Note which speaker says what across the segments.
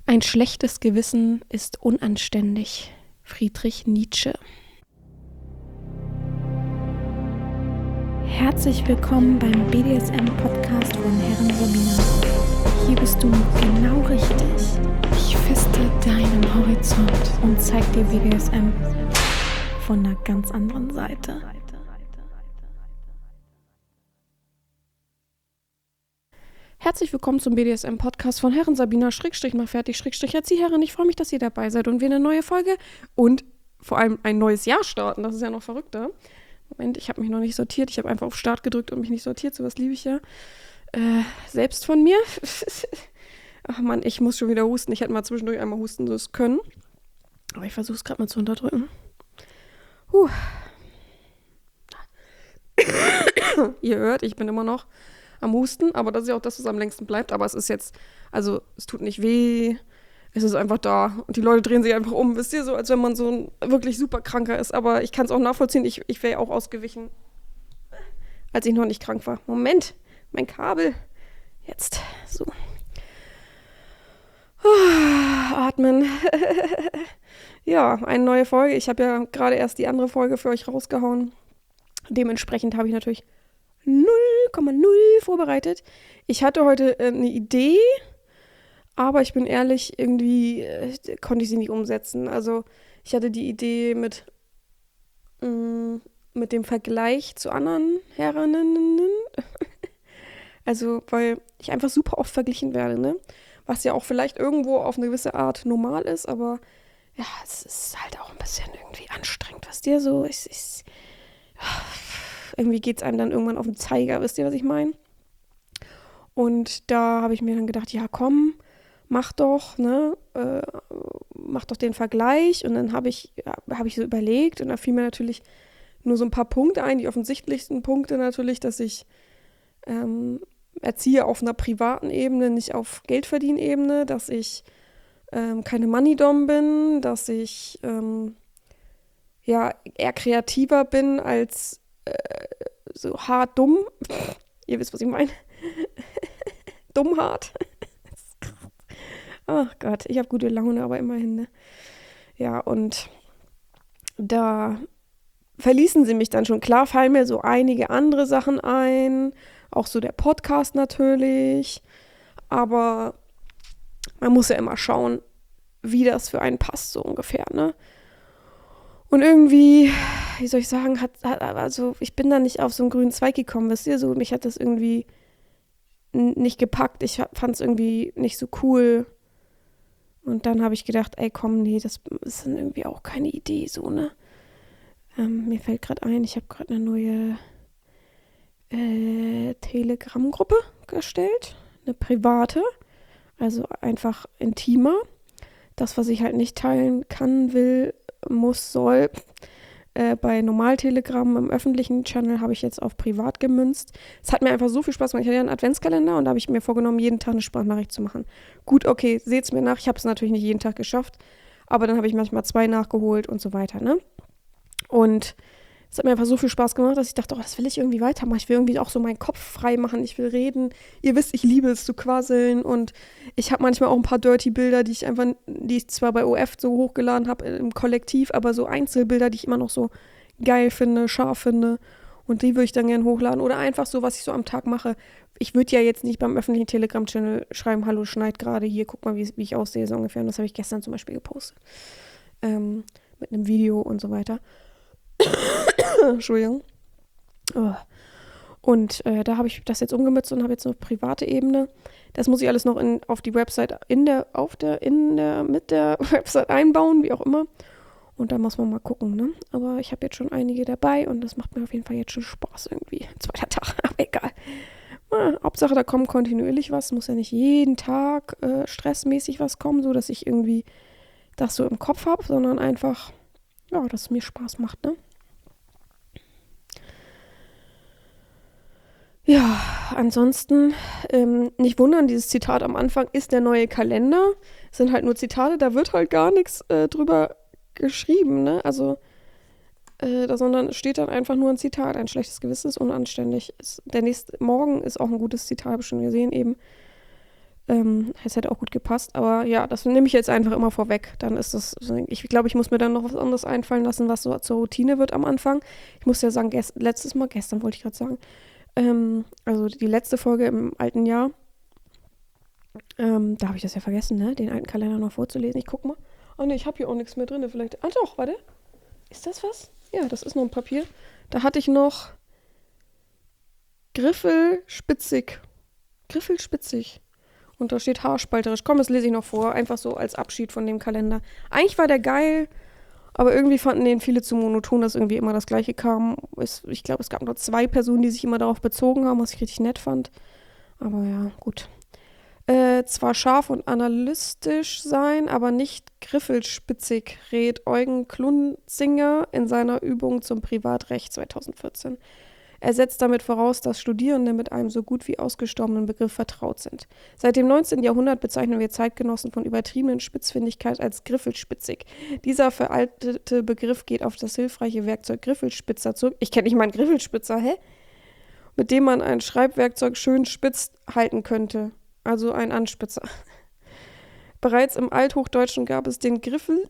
Speaker 1: Ein schlechtes Gewissen ist unanständig. Friedrich Nietzsche. Herzlich willkommen beim BDSM-Podcast von Herren Sabina. Hier bist du genau richtig. Ich feste deinen Horizont und zeig dir BDSM von einer ganz anderen Seite. Herzlich willkommen zum BDSM-Podcast von Herren Sabina, mach fertig, Erzieherin. Ich freue mich, dass ihr dabei seid und wir eine neue Folge und vor allem ein neues Jahr starten. Das ist ja noch verrückter. Moment, ich habe mich noch nicht sortiert. Ich habe einfach auf Start gedrückt und mich nicht sortiert. Sowas liebe ich ja. Selbst von mir. Ach Mann, ich muss schon wieder husten. Ich hätte mal zwischendurch einmal husten können. Aber ich versuche es gerade mal zu unterdrücken. Ihr hört, ich bin immer noch am Husten, aber das ist ja auch das, was am längsten bleibt. Aber es ist jetzt, also es tut nicht weh, es ist einfach da. Und die Leute drehen sich einfach um, wisst ihr, so als wenn man so ein wirklich super Kranker ist. Aber ich kann es auch nachvollziehen, ich wäre ja auch ausgewichen, als ich noch nicht krank war. Moment, mein Kabel. Jetzt, so. Atmen. Ja, eine neue Folge. Ich habe ja gerade erst die andere Folge für euch rausgehauen. Dementsprechend habe ich natürlich 0,0 vorbereitet. Ich hatte heute eine Idee, aber ich bin ehrlich, irgendwie konnte ich sie nicht umsetzen. Also ich hatte die Idee mit dem Vergleich zu anderen Herrinnen. Also, weil ich einfach super oft verglichen werde, ne? Was ja auch vielleicht irgendwo auf eine gewisse Art normal ist, aber ja, es ist halt auch ein bisschen irgendwie anstrengend, wisst ihr, so, irgendwie geht es einem dann irgendwann auf den Zeiger, wisst ihr, was ich meine? Und da habe ich mir dann gedacht, ja komm, mach doch, ne, mach doch den Vergleich. Und dann habe ich so überlegt und da fiel mir natürlich nur so ein paar Punkte ein, die offensichtlichsten Punkte natürlich, dass ich erziehe auf einer privaten Ebene, nicht auf Geldverdienebene, dass ich keine Moneydom bin, dass ich ja eher kreativer bin als so hart dumm. Ihr wisst, was ich meine. Dumm hart. Ach Gott, ich habe gute Laune, aber immerhin, ne? Ja, und da verließen sie mich dann schon. Klar fallen mir so einige andere Sachen ein, auch so der Podcast natürlich, aber man muss ja immer schauen, wie das für einen passt, so ungefähr, ne? Und irgendwie, wie soll ich sagen, also ich bin da nicht auf so einen grünen Zweig gekommen, wisst ihr, so, mich hat das irgendwie nicht gepackt, ich fand es irgendwie nicht so cool. Und dann habe ich gedacht, ey komm, nee, das ist dann irgendwie auch keine Idee, so, ne? Mir fällt gerade ein, ich habe gerade eine neue Telegram-Gruppe erstellt, eine private, also einfach intimer. Das, was ich halt nicht teilen kann, will, muss, soll. Bei Normal-Telegram im öffentlichen Channel habe ich jetzt auf privat gemünzt. Es hat mir einfach so viel Spaß gemacht. Ich hatte ja einen Adventskalender und da habe ich mir vorgenommen, jeden Tag eine Sprachnachricht zu machen. Gut, okay, seht's mir nach. Ich habe es natürlich nicht jeden Tag geschafft, aber dann habe ich manchmal 2 nachgeholt und so weiter, ne? Und es hat mir einfach so viel Spaß gemacht, dass ich dachte, oh, das will ich irgendwie weitermachen. Ich will irgendwie auch so meinen Kopf frei machen. Ich will reden. Ihr wisst, ich liebe es zu quasseln. Und ich habe manchmal auch ein paar Dirty-Bilder, die ich zwar bei OF so hochgeladen habe im Kollektiv, aber so Einzelbilder, die ich immer noch so geil finde, scharf finde. Und die würde ich dann gerne hochladen. Oder einfach so, was ich so am Tag mache. Ich würde ja jetzt nicht beim öffentlichen Telegram-Channel schreiben, hallo, schneid gerade hier, guck mal, wie ich aussehe, so ungefähr. Und das habe ich gestern zum Beispiel gepostet. Mit einem Video und so weiter. Entschuldigung. Oh. Und da habe ich das jetzt umgemünzt und habe jetzt eine private Ebene. Das muss ich alles noch auf die Website mit der Website einbauen, wie auch immer. Und da muss man mal gucken, ne? Aber ich habe jetzt schon einige dabei und das macht mir auf jeden Fall jetzt schon Spaß irgendwie. 2. Tag, aber egal. Hauptsache, da kommt kontinuierlich was. Muss ja nicht jeden Tag stressmäßig was kommen, so dass ich irgendwie das so im Kopf habe, sondern einfach, ja, dass es mir Spaß macht, ne? Ja, ansonsten nicht wundern, dieses Zitat am Anfang ist der neue Kalender. Es sind halt nur Zitate, da wird halt gar nichts drüber geschrieben, ne? Also, sondern es steht dann einfach nur ein Zitat. Ein schlechtes Gewissen ist unanständig. Der nächste Morgen ist auch ein gutes Zitat, habe ich schon gesehen eben. Es hätte auch gut gepasst, aber ja, das nehme ich jetzt einfach immer vorweg. Dann ist das, ich glaube, ich muss mir dann noch was anderes einfallen lassen, was so zur Routine wird am Anfang. Ich muss ja sagen, gestern wollte ich gerade sagen, also die letzte Folge im alten Jahr, da habe ich das ja vergessen, ne, den alten Kalender noch vorzulesen. Ich guck mal. Oh ne, ich habe hier auch nichts mehr drin, vielleicht. Ah doch, warte. Ist das was? Ja, das ist noch ein Papier. Da hatte ich noch Griffelspitzig. Griffelspitzig. Und da steht haarspalterisch. Komm, das lese ich noch vor. Einfach so als Abschied von dem Kalender. Eigentlich war der geil, aber irgendwie fanden den viele zu monoton, dass irgendwie immer das Gleiche kam. Ich glaube, es gab nur 2 Personen, die sich immer darauf bezogen haben, was ich richtig nett fand. Aber ja, gut. Zwar scharf und analytisch sein, aber nicht griffelspitzig, rät Eugen Klunzinger in seiner Übung zum Privatrecht 2014. Er setzt damit voraus, dass Studierende mit einem so gut wie ausgestorbenen Begriff vertraut sind. Seit dem 19. Jahrhundert bezeichnen wir Zeitgenossen von übertriebenen Spitzfindigkeit als griffelspitzig. Dieser veraltete Begriff geht auf das hilfreiche Werkzeug Griffelspitzer zurück. Ich kenne nicht mal einen Griffelspitzer, hä? Mit dem man ein Schreibwerkzeug schön spitz halten könnte. Also ein Anspitzer. Bereits im Althochdeutschen gab es den Griffil,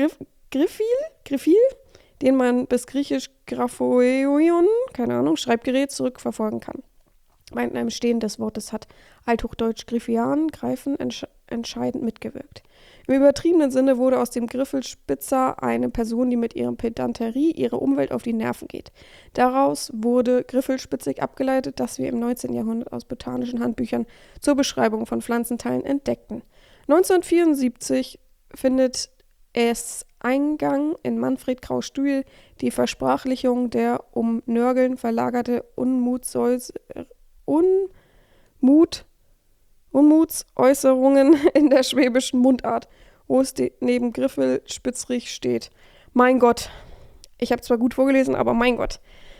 Speaker 1: den man bis griechisch Graphoion, keine Ahnung, Schreibgerät zurückverfolgen kann. Bei einem Entstehen des Wortes hat Althochdeutsch Griffian, greifen, entscheidend mitgewirkt. Im übertriebenen Sinne wurde aus dem Griffelspitzer eine Person, die mit ihrer Pedanterie ihre Umwelt auf die Nerven geht. Daraus wurde griffelspitzig abgeleitet, das wir im 19. Jahrhundert aus botanischen Handbüchern zur Beschreibung von Pflanzenteilen entdeckten. 1974 findet es Eingang in Manfred Kraus-Stühl, die Versprachlichung der um Nörgeln verlagerte Unmutsäußerungen in der schwäbischen Mundart, wo es neben Griffel spitzrig steht. Mein Gott. Ich habe zwar gut vorgelesen, aber mein Gott.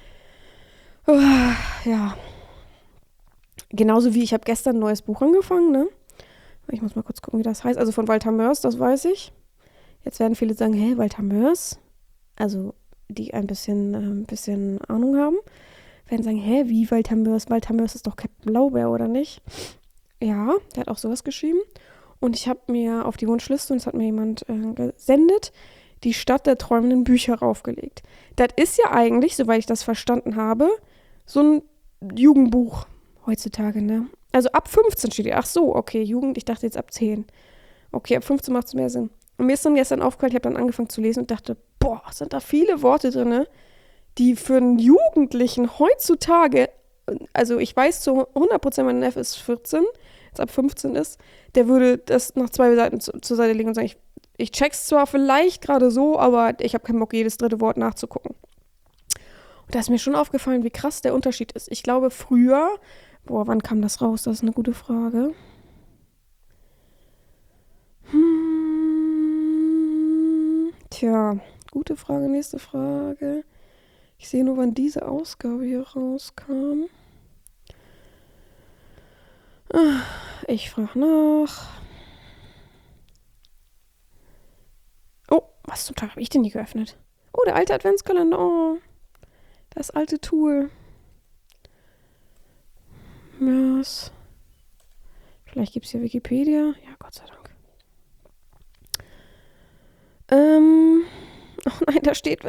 Speaker 1: Ja. Genauso wie ich habe gestern ein neues Buch angefangen, ne? Ich muss mal kurz gucken, wie das heißt. Also von Walter Mörs, das weiß ich. Jetzt werden viele sagen, hä, Walter Mörs? Also die ein bisschen Ahnung haben, werden sagen, hä, wie Walter Mörs? Walter Mörs ist doch Captain Blaubeer, oder nicht? Ja, der hat auch sowas geschrieben. Und ich habe mir auf die Wunschliste, und das hat mir jemand gesendet, die Stadt der träumenden Bücher raufgelegt. Das ist ja eigentlich, soweit ich das verstanden habe, so ein Jugendbuch heutzutage, ne? Also ab 15 steht hier. Ach so, okay, Jugend, ich dachte jetzt ab 10. Okay, ab 15 macht es mehr Sinn. Und mir ist dann gestern aufgefallen, ich habe dann angefangen zu lesen und dachte, boah, sind da viele Worte drin, die für einen Jugendlichen heutzutage, also ich weiß zu 100%, mein Neffe ist 14, jetzt ab 15 ist, der würde das nach 2 Seiten zur Seite legen und sagen, ich check's zwar vielleicht gerade so, aber ich habe keinen Bock, jedes dritte Wort nachzugucken. Und da ist mir schon aufgefallen, wie krass der Unterschied ist. Ich glaube, früher, wann kam das raus? Das ist eine gute Frage. Tja, gute Frage, nächste Frage. Ich sehe nur, wann diese Ausgabe hier rauskam. Ich frage nach. Oh, was zum Teil habe ich denn hier geöffnet? Oh, der alte Adventskalender. Oh, das alte Tool. Was? Vielleicht gibt es hier Wikipedia. Ja, Gott sei Dank. Oh nein, da steht.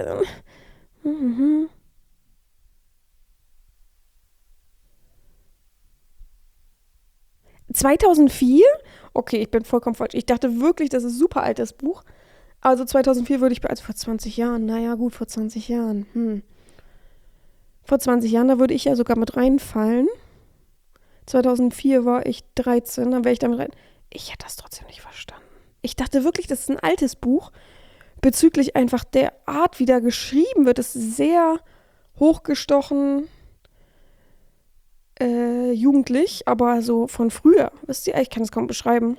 Speaker 1: 2004? Okay, ich bin vollkommen falsch. Ich dachte wirklich, das ist ein super altes Buch. Also 2004 würde ich, also vor 20 Jahren, naja gut, vor 20 Jahren. Vor 20 Jahren, da würde ich ja sogar mit reinfallen. 2004 war ich 13, dann wäre ich damit rein. Ich hätte das trotzdem nicht verstanden. Ich dachte wirklich, das ist ein altes Buch. Bezüglich einfach der Art, wie da geschrieben wird, ist sehr hochgestochen, jugendlich, aber so von früher. Wisst ihr, ich kann es kaum beschreiben.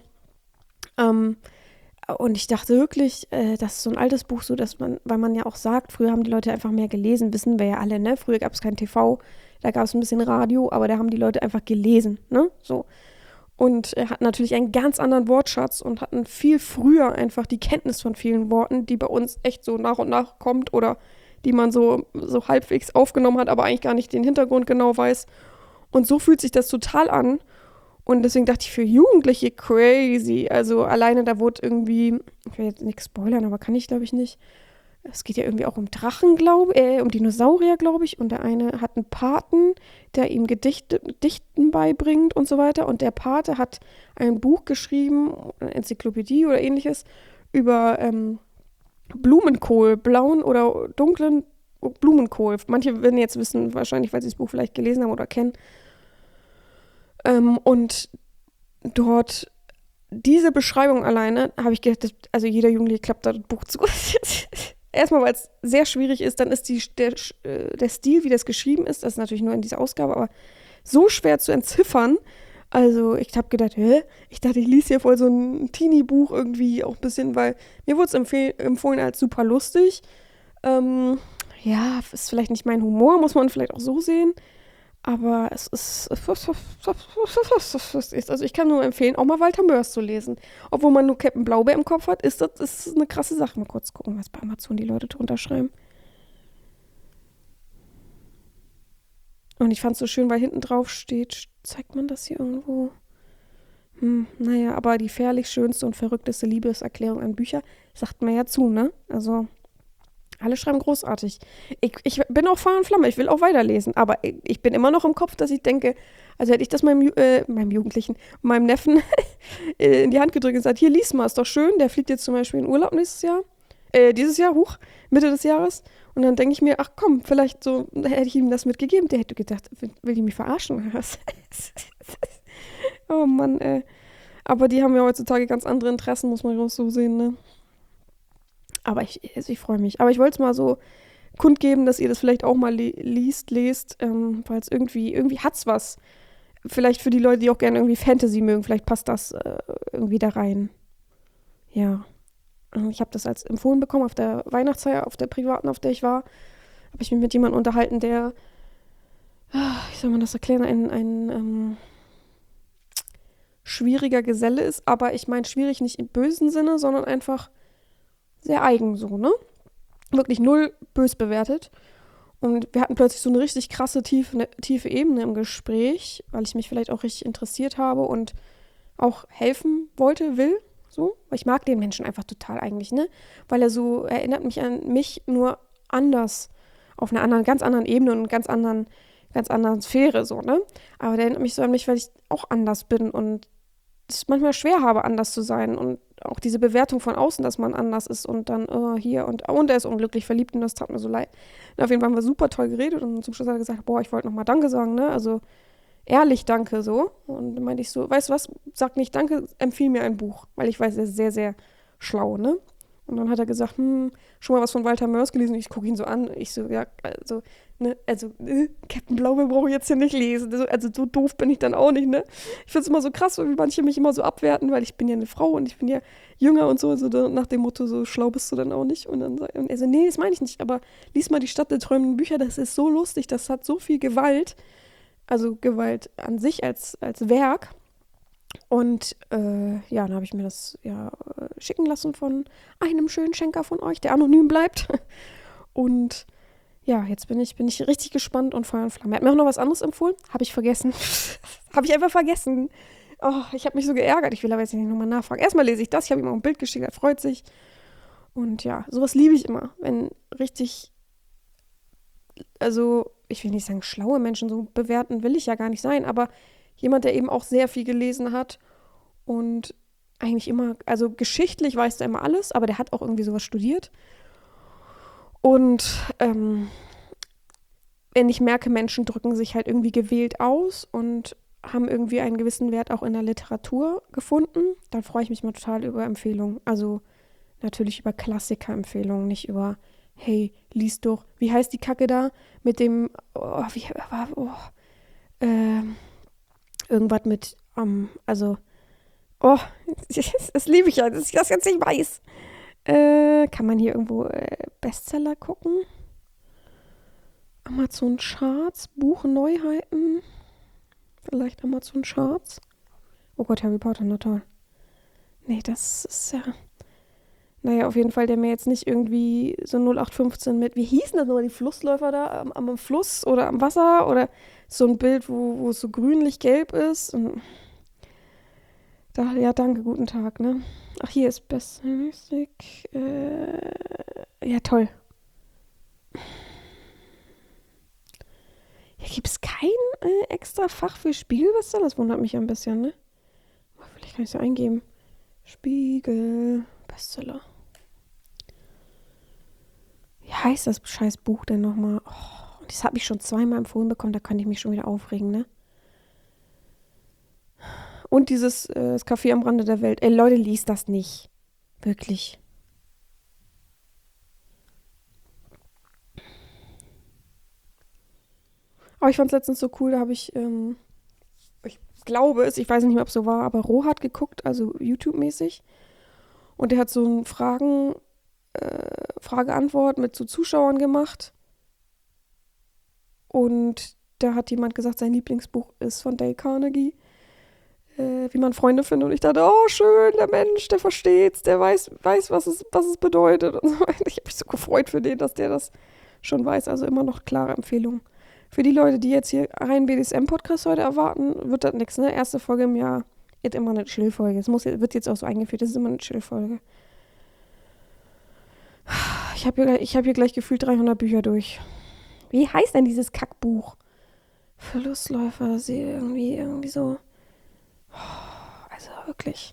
Speaker 1: Und ich dachte wirklich, das ist so ein altes Buch, so dass weil man ja auch sagt, früher haben die Leute einfach mehr gelesen, wissen wir ja alle, ne? Früher gab es kein TV, da gab es ein bisschen Radio, aber da haben die Leute einfach gelesen, ne? So. Und er hat natürlich einen ganz anderen Wortschatz und hatten viel früher einfach die Kenntnis von vielen Worten, die bei uns echt so nach und nach kommt oder die man so halbwegs aufgenommen hat, aber eigentlich gar nicht den Hintergrund genau weiß. Und so fühlt sich das total an. Und deswegen dachte ich, für Jugendliche crazy. Also alleine da wurde irgendwie, ich will jetzt nichts spoilern, aber kann ich glaube ich nicht. Es geht ja irgendwie auch um Drachen, um Dinosaurier, glaube ich. Und der eine hat einen Paten, der ihm Dichten beibringt und so weiter. Und der Pate hat ein Buch geschrieben, eine Enzyklopädie oder ähnliches, über Blumenkohl, blauen oder dunklen Blumenkohl. Manche werden jetzt wissen, wahrscheinlich, weil sie das Buch vielleicht gelesen haben oder kennen. Und dort diese Beschreibung alleine, habe ich gedacht, also jeder Jugendliche klappt da das Buch zu. Erstmal, weil es sehr schwierig ist, dann ist der Stil, wie das geschrieben ist, das ist natürlich nur in dieser Ausgabe, aber so schwer zu entziffern. Also ich habe gedacht, ich dachte, ich lese hier voll so ein Teenie-Buch irgendwie auch ein bisschen, weil mir wurde es empfohlen als super lustig. Ja, ist vielleicht nicht mein Humor, muss man vielleicht auch so sehen. Aber es ist, also ich kann nur empfehlen, auch mal Walter Mörs zu lesen. Obwohl man nur Captain Blaubeer im Kopf hat, ist das eine krasse Sache. Mal kurz gucken, was bei Amazon die Leute drunter schreiben. Und ich fand es so schön, weil hinten drauf steht, zeigt man das hier irgendwo? Naja, aber die fährlich schönste und verrückteste Liebeserklärung an Bücher sagt man ja zu, ne? Also alle schreiben großartig. Ich bin auch Feuer und Flamme, ich will auch weiterlesen. Aber ich bin immer noch im Kopf, dass ich denke, also hätte ich das meinem Jugendlichen, meinem Neffen in die Hand gedrückt und gesagt, hier, lies mal, ist doch schön. Der fliegt jetzt zum Beispiel in Urlaub dieses Jahr, Mitte des Jahres. Und dann denke ich mir, ach komm, vielleicht so, hätte ich ihm das mitgegeben. Der hätte gedacht, will die mich verarschen oder was? Oh Mann, ey. Aber die haben ja heutzutage ganz andere Interessen, muss man auch so sehen, ne? Aber ich freue mich. Aber ich wollte es mal so kundgeben, dass ihr das vielleicht auch mal lest, weil es irgendwie hat's was. Vielleicht für die Leute, die auch gerne irgendwie Fantasy mögen, vielleicht passt das irgendwie da rein. Ja. Ich habe das als empfohlen bekommen auf der Weihnachtsfeier, auf der privaten, auf der ich war. Habe ich mich mit jemandem unterhalten, der, wie soll man das erklären, ein schwieriger Geselle ist. Aber ich meine schwierig nicht im bösen Sinne, sondern einfach sehr eigen so, ne? Wirklich null bös bewertet. Und wir hatten plötzlich so eine richtig krasse, tiefe Ebene im Gespräch, weil ich mich vielleicht auch richtig interessiert habe und auch helfen will, so. Weil ich mag den Menschen einfach total eigentlich, ne? Weil er so erinnert mich an mich, nur anders, auf einer ganz anderen Ebene und ganz anderen Sphäre, so, ne? Aber der erinnert mich so an mich, weil ich auch anders bin und es manchmal schwer habe, anders zu sein und auch diese Bewertung von außen, dass man anders ist und dann hier und er ist unglücklich verliebt und das tat mir so leid. Und auf jeden Fall haben wir super toll geredet und zum Schluss hat er gesagt, boah, ich wollte nochmal Danke sagen, ne, also ehrlich Danke so. Und dann meinte ich so, weißt du was, sag nicht Danke, empfiehl mir ein Buch, weil ich weiß, er ist sehr, sehr schlau, ne. Und dann hat er gesagt, schon mal was von Walter Mörs gelesen. Und ich gucke ihn so an. Ich so, ja, Captain Blaubeer brauche ich jetzt hier nicht lesen. Also so doof bin ich dann auch nicht, ne? Ich finde es immer so krass, wie manche mich immer so abwerten, weil ich bin ja eine Frau und ich bin ja jünger und so. Also nach dem Motto, so schlau bist du dann auch nicht. Und er so, nee, das meine ich nicht. Aber lies mal die Stadt der träumenden Bücher. Das ist so lustig. Das hat so viel Gewalt. Also Gewalt an sich als Werk. Und dann habe ich mir das schicken lassen von einem schönen Schenker von euch, der anonym bleibt. Und ja, jetzt bin ich richtig gespannt und Feuer und Flamme. Er hat mir auch noch was anderes empfohlen. Habe ich vergessen. Habe ich einfach vergessen. Oh, ich habe mich so geärgert. Ich will aber jetzt nicht nochmal nachfragen. Erstmal lese ich das. Ich habe ihm auch ein Bild geschickt. Er freut sich. Und ja, sowas liebe ich immer. Wenn richtig, also ich will nicht sagen schlaue Menschen so bewerten, will ich ja gar nicht sein. Aber jemand, der eben auch sehr viel gelesen hat und eigentlich immer, also geschichtlich weiß er immer alles, aber der hat auch irgendwie sowas studiert. Und wenn ich merke, Menschen drücken sich halt irgendwie gewählt aus und haben irgendwie einen gewissen Wert auch in der Literatur gefunden, dann freue ich mich mal total über Empfehlungen. Also natürlich über Klassiker-Empfehlungen, nicht über, hey, lies doch, wie heißt die Kacke da mit dem, irgendwas mit, das liebe ich ja, dass ich das jetzt nicht weiß. Kann man hier irgendwo Bestseller gucken? Amazon Charts, Buchneuheiten. Vielleicht Amazon Charts. Oh Gott, Harry Potter, na toll. Nee, das ist ja... Naja, auf jeden Fall, der mir jetzt nicht irgendwie so 0815 mit... Wie hießen das nochmal, die Flussläufer da am Fluss oder am Wasser? Oder so ein Bild, wo es so grünlich-gelb ist. Und Ja, danke, guten Tag, ne? Ach, hier ist Best Music. Ja, toll. Hier gibt es kein extra Fach für Spiegelbestseller. Das wundert mich ein bisschen, ne? Aber vielleicht kann ich es ja eingeben. Spiegel Bestseller. Wie heißt das scheiß Buch denn nochmal? Oh, das hat mich schon zweimal empfohlen bekommen. Da kann ich mich schon wieder aufregen, ne? Und dieses das Café am Rande der Welt. Ey, Leute, liest das nicht. Wirklich. Aber ich fand es letztens so cool, da habe ich glaube es, ich weiß nicht mehr, ob es so war, aber Rohat geguckt, also YouTube-mäßig. Und der hat so ein Frage-Antwort mit so Zuschauern gemacht. Und da hat jemand gesagt, sein Lieblingsbuch ist von Dale Carnegie, wie man Freunde findet. Und ich dachte, oh, schön, der Mensch, der versteht's, der weiß was es bedeutet. Und so. Ich habe mich so gefreut für den, dass der das schon weiß. Also immer noch klare Empfehlung. Für die Leute, die jetzt hier rein BDSM-Podcast heute erwarten, wird das nichts, ne? Erste Folge im Jahr ist immer eine Chill-Folge. Wird jetzt auch so eingeführt, das ist immer eine Chill-Folge. Ich hab hier gleich gefühlt 300 Bücher durch. Wie heißt denn dieses Kackbuch? Verlustläufer, das ist irgendwie so. Also wirklich.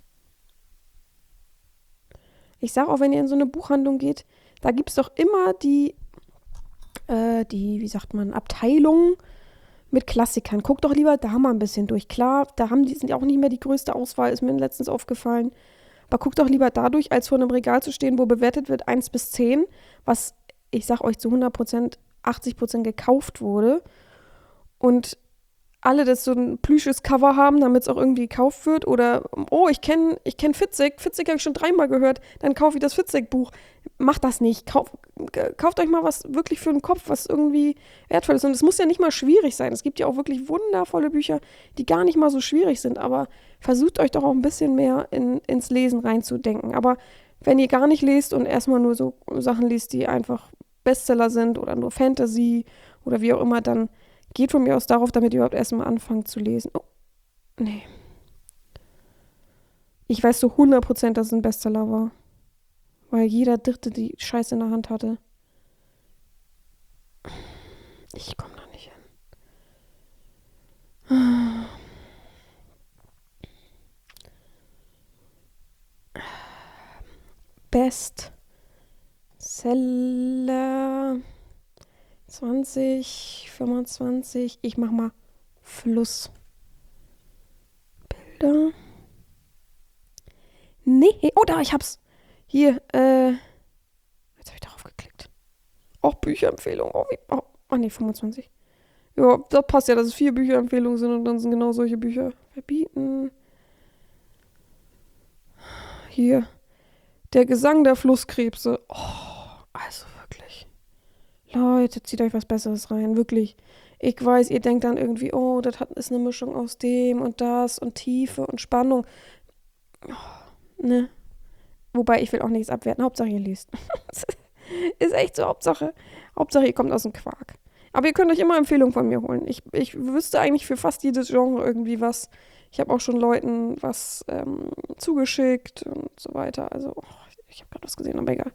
Speaker 1: Ich sag auch, wenn ihr in so eine Buchhandlung geht, da gibt es doch immer wie sagt man, Abteilungen mit Klassikern. Guckt doch lieber da mal ein bisschen durch. Klar, sind ja auch nicht mehr die größte Auswahl, ist mir letztens aufgefallen. Aber guckt doch lieber dadurch, als vor einem Regal zu stehen, wo bewertet wird 1 bis 10, was, ich sag euch, zu 100%, 80% gekauft wurde. Und alle das so ein plüsches Cover haben, damit es auch irgendwie gekauft wird. Oder, oh, ich kenn Fitzek. Fitzek habe ich schon 3-mal gehört. Dann kaufe ich das Fitzek-Buch. Macht das nicht. Kauft euch mal was wirklich für den Kopf, was irgendwie wertvoll ist. Und es muss ja nicht mal schwierig sein. Es gibt ja auch wirklich wundervolle Bücher, die gar nicht mal so schwierig sind. Aber versucht euch doch auch ein bisschen mehr ins Lesen reinzudenken. Aber wenn ihr gar nicht lest und erstmal nur so Sachen liest, die einfach Bestseller sind oder nur Fantasy oder wie auch immer, dann geht von mir aus darauf, damit ihr überhaupt erstmal anfangt zu lesen. Oh, nee. Ich weiß so 100%, dass es ein Bestseller war. Weil jeder Dritte die Scheiße in der Hand hatte. Ich komme da nicht hin. Bestseller 2025. Ich mach mal Flussbilder. Nee. Oh, da, ich hab's. Hier, jetzt habe ich darauf geklickt. Auch Bücherempfehlung. Nee, 25. Ja, das passt ja, dass es 4 Bücherempfehlungen sind und dann sind genau solche Bücher. Verbieten. Hier. Der Gesang der Flusskrebse. Oh, also wirklich. Leute, zieht euch was Besseres rein. Wirklich. Ich weiß, ihr denkt dann irgendwie, oh, ist eine Mischung aus dem und das und Tiefe und Spannung. Oh, ne? Wobei, ich will auch nichts abwerten. Hauptsache, ihr liest. Ist echt so, Hauptsache, ihr kommt aus dem Quark. Aber ihr könnt euch immer Empfehlungen von mir holen. Ich wüsste eigentlich für fast jedes Genre irgendwie was. Ich habe auch schon Leuten was zugeschickt und so weiter. Also, ich habe gerade was gesehen, aber egal.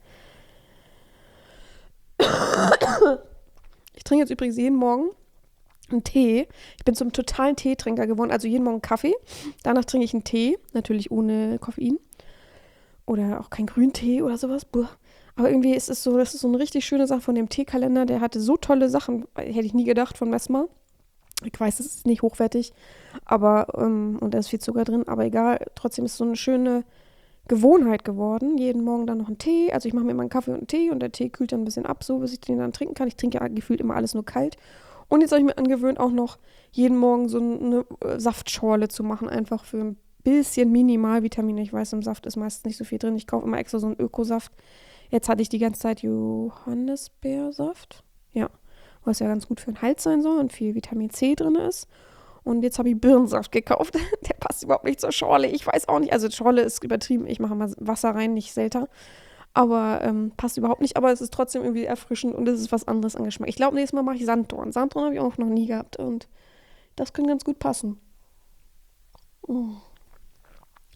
Speaker 1: Ich trinke jetzt übrigens jeden Morgen einen Tee. Ich bin zum totalen Teetrinker geworden. Also jeden Morgen Kaffee. Danach trinke ich einen Tee, natürlich ohne Koffein. Oder auch kein Grüntee oder sowas. Buh. Aber irgendwie ist es so, das ist so eine richtig schöne Sache von dem Teekalender. Der hatte so tolle Sachen, hätte ich nie gedacht, von Messmer. Ich weiß, es ist nicht hochwertig, aber, und da ist viel Zucker drin, aber egal. Trotzdem ist es so eine schöne Gewohnheit geworden. Jeden Morgen dann noch einen Tee. Also ich mache mir immer einen Kaffee und einen Tee und der Tee kühlt dann ein bisschen ab, so bis ich den dann trinken kann. Ich trinke ja gefühlt immer alles nur kalt. Und jetzt habe ich mir angewöhnt, auch noch jeden Morgen so eine Saftschorle zu machen, einfach für ein bisschen Minimalvitamine. Ich weiß, im Saft ist meistens nicht so viel drin. Ich kaufe immer extra so einen Ökosaft. Jetzt hatte ich die ganze Zeit Johannisbeersaft. Ja, was ja ganz gut für den Hals sein soll und viel Vitamin C drin ist. Und jetzt habe ich Birnensaft gekauft. Der passt überhaupt nicht zur Schorle. Ich weiß auch nicht. Also Schorle ist übertrieben. Ich mache mal Wasser rein, nicht Selter. Aber passt überhaupt nicht. Aber es ist trotzdem irgendwie erfrischend und es ist was anderes an Geschmack. Ich glaube, nächstes Mal mache ich Sanddorn. Sanddorn habe ich auch noch nie gehabt. Und das könnte ganz gut passen. Oh.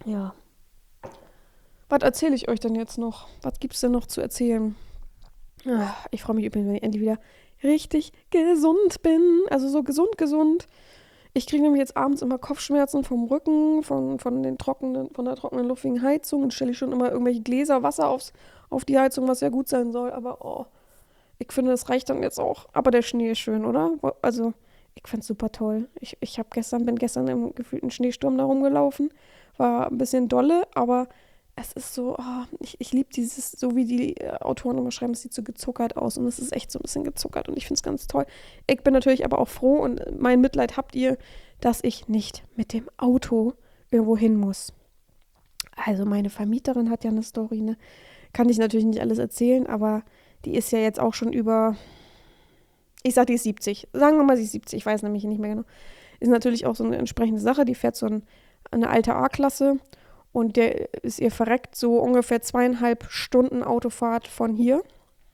Speaker 1: Ja. Was erzähle ich euch denn jetzt noch? Was gibt's denn noch zu erzählen? Ich freue mich übrigens, wenn ich endlich wieder richtig gesund bin. Also so gesund, gesund. Ich kriege nämlich jetzt abends immer Kopfschmerzen vom Rücken, von der trockenen Luft wegen Heizung und stelle ich schon immer irgendwelche Gläser Wasser auf die Heizung, was ja gut sein soll. Aber ich finde, das reicht dann jetzt auch. Aber der Schnee ist schön, oder? Also, ich fand es super toll. Bin gestern im gefühlten Schneesturm da rumgelaufen. War ein bisschen dolle, aber es ist so, ich liebe dieses, so wie die Autoren immer schreiben, es sieht so gezuckert aus und es ist echt so ein bisschen gezuckert und ich finde es ganz toll. Ich bin natürlich aber auch froh und mein Mitleid habt ihr, dass ich nicht mit dem Auto irgendwo hin muss. Also meine Vermieterin hat ja eine Story, ne? Kann ich natürlich nicht alles erzählen, aber die ist ja jetzt auch schon über, ich sag, die ist 70. Sagen wir mal, sie ist 70, ich weiß nämlich nicht mehr genau. Ist natürlich auch so eine entsprechende Sache, die fährt eine alte A-Klasse und der ist ihr verreckt so ungefähr 2,5 Stunden Autofahrt von hier.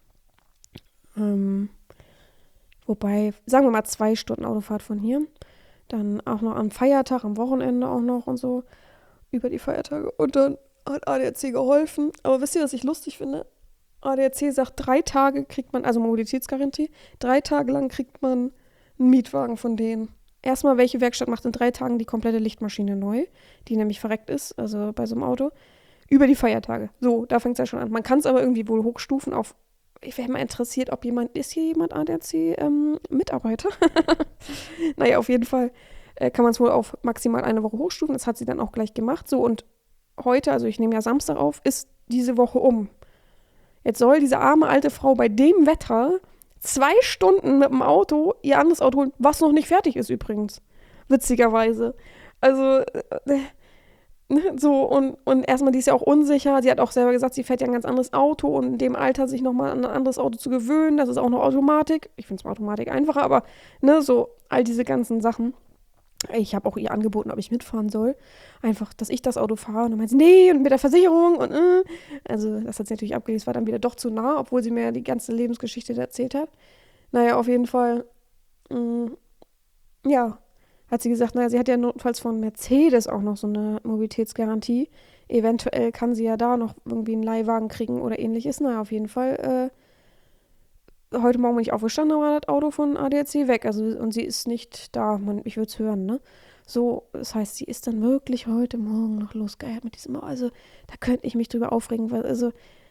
Speaker 1: Ähm, Wobei, sagen wir mal 2 Stunden Autofahrt von hier. Dann auch noch am Feiertag, am Wochenende auch noch und so über die Feiertage. Und dann hat ADAC geholfen. Aber wisst ihr, was ich lustig finde? ADAC sagt, 3 Tage kriegt man, also Mobilitätsgarantie, 3 Tage lang kriegt man einen Mietwagen von denen. Erstmal, welche Werkstatt macht in 3 Tagen die komplette Lichtmaschine neu, die nämlich verreckt ist, also bei so einem Auto, über die Feiertage. So, da fängt es ja schon an. Man kann es aber irgendwie wohl hochstufen auf, ich wäre mal interessiert, ist hier jemand ADAC-Mitarbeiter? Naja, auf jeden Fall kann man es wohl auf maximal eine Woche hochstufen. Das hat sie dann auch gleich gemacht. So, und heute, also ich nehme ja Samstag auf, ist diese Woche um. Jetzt soll diese arme alte Frau bei dem Wetter 2 Stunden mit dem Auto ihr anderes Auto holen, was noch nicht fertig ist übrigens. Witzigerweise. Also, so, und erstmal, die ist ja auch unsicher. Sie hat auch selber gesagt, sie fährt ja ein ganz anderes Auto und in dem Alter sich nochmal an ein anderes Auto zu gewöhnen. Das ist auch noch Automatik. Ich finde zwar Automatik einfacher, aber, ne, so all diese ganzen Sachen. Ich habe auch ihr angeboten, ob ich mitfahren soll. Einfach, dass ich das Auto fahre. Und dann meint sie, nee, und mit der Versicherung und. Also, das hat sie natürlich abgelehnt. Es war dann wieder doch zu nah, obwohl sie mir ja die ganze Lebensgeschichte erzählt hat. Naja, auf jeden Fall, mh, ja, hat sie gesagt, naja, sie hat ja notfalls von Mercedes auch noch so eine Mobilitätsgarantie. Eventuell kann sie ja da noch irgendwie einen Leihwagen kriegen oder ähnliches. Naja, auf jeden Fall, heute Morgen bin ich aufgestanden, da war das Auto von ADAC weg. Also, und sie ist nicht da. Ich würde es hören, ne? So, das heißt, sie ist dann wirklich heute Morgen noch losgeeiert mit diesem Auto. Also, da könnte ich mich drüber aufregen, weil, also,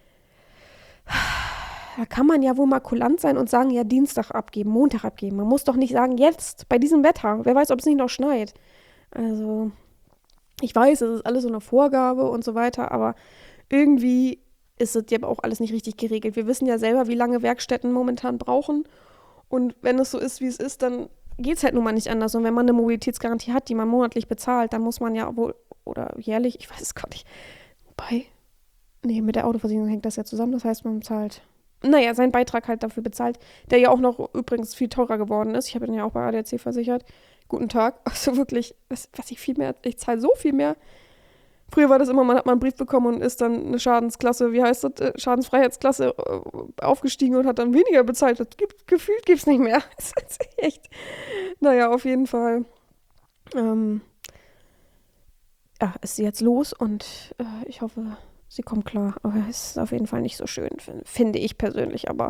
Speaker 1: da kann man ja wohl mal kulant sein und sagen, ja, Dienstag abgeben, Montag abgeben. Man muss doch nicht sagen, jetzt, bei diesem Wetter. Wer weiß, ob es nicht noch schneit. Also, ich weiß, es ist alles so eine Vorgabe und so weiter, aber irgendwie ist es ja auch alles nicht richtig geregelt. Wir wissen ja selber, wie lange Werkstätten momentan brauchen. Und wenn es so ist, wie es ist, dann geht es halt nun mal nicht anders. Und wenn man eine Mobilitätsgarantie hat, die man monatlich bezahlt, dann muss man ja wohl, oder jährlich, ich weiß es gar nicht. Wobei, nee, mit der Autoversicherung hängt das ja zusammen. Das heißt, man zahlt, naja, seinen Beitrag halt dafür bezahlt, der ja auch noch übrigens viel teurer geworden ist. Ich habe ihn ja auch bei ADAC versichert. Guten Tag. Also wirklich, ich zahle so viel mehr. Früher war das immer, man hat mal einen Brief bekommen und ist dann eine Schadensklasse, wie heißt das, Schadensfreiheitsklasse aufgestiegen und hat dann weniger bezahlt. Gefühlt gibt es nicht mehr. Das ist echt. Naja, auf jeden Fall. Ähm, ja, ist sie jetzt los und ich hoffe, sie kommt klar. Aber es ist auf jeden Fall nicht so schön, finde ich persönlich. Aber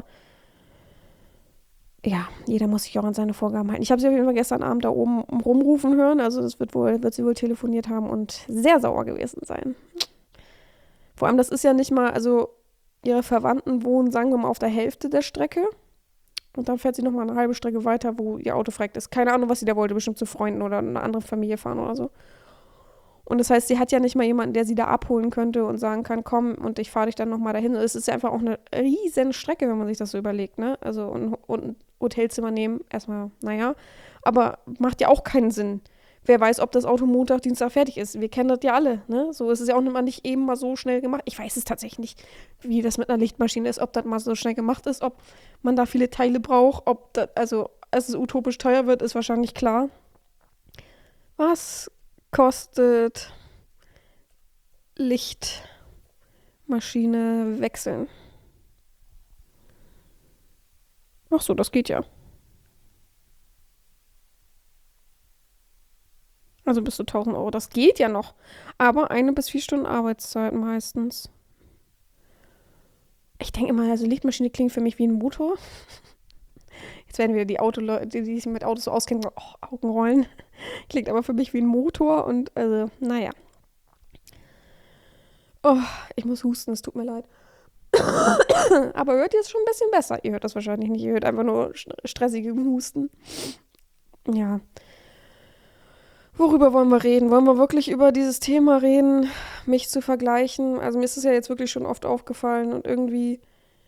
Speaker 1: ja, jeder muss sich auch an seine Vorgaben halten. Ich habe sie auf jeden Fall gestern Abend da oben rumrufen hören. Also das wird sie wohl telefoniert haben und sehr sauer gewesen sein. Vor allem, das ist ja nicht mal, also ihre Verwandten wohnen, sagen wir mal, auf der Hälfte der Strecke. Und dann fährt sie nochmal eine halbe Strecke weiter, wo ihr Auto fragt ist. Keine Ahnung, was sie da wollte, bestimmt zu Freunden oder eine andere Familie fahren oder so. Und das heißt, sie hat ja nicht mal jemanden, der sie da abholen könnte und sagen kann, komm und ich fahre dich dann nochmal dahin. Es ist ja einfach auch eine riesen Strecke, wenn man sich das so überlegt, ne? Also und ein Hotelzimmer nehmen, erstmal, naja, aber macht ja auch keinen Sinn. Wer weiß, ob das Auto Montag, Dienstag fertig ist. Wir kennen das ja alle, ne? So ist es ja auch nicht eben mal so schnell gemacht. Ich weiß es tatsächlich nicht, wie das mit einer Lichtmaschine ist, ob das mal so schnell gemacht ist, ob man da viele Teile braucht, ob das, also, als es utopisch teuer wird, ist wahrscheinlich klar. Was kostet Lichtmaschine wechseln? Ach so, das geht ja. Also bis zu 1.000 Euro. Das geht ja noch. Aber 1 bis 4 Stunden Arbeitszeit meistens. Ich denke immer, also Lichtmaschine klingt für mich wie ein Motor. Jetzt werden wieder die Autoleute, die sich mit Autos so auskennen, Augenrollen. Klingt aber für mich wie ein Motor und also, naja. Oh, ich muss husten, es tut mir leid. Aber hört jetzt schon ein bisschen besser. Ihr hört das wahrscheinlich nicht, ihr hört einfach nur stressige Husten. Ja. Worüber wollen wir reden? Wollen wir wirklich über dieses Thema reden, mich zu vergleichen? Also mir ist es ja jetzt wirklich schon oft aufgefallen und irgendwie,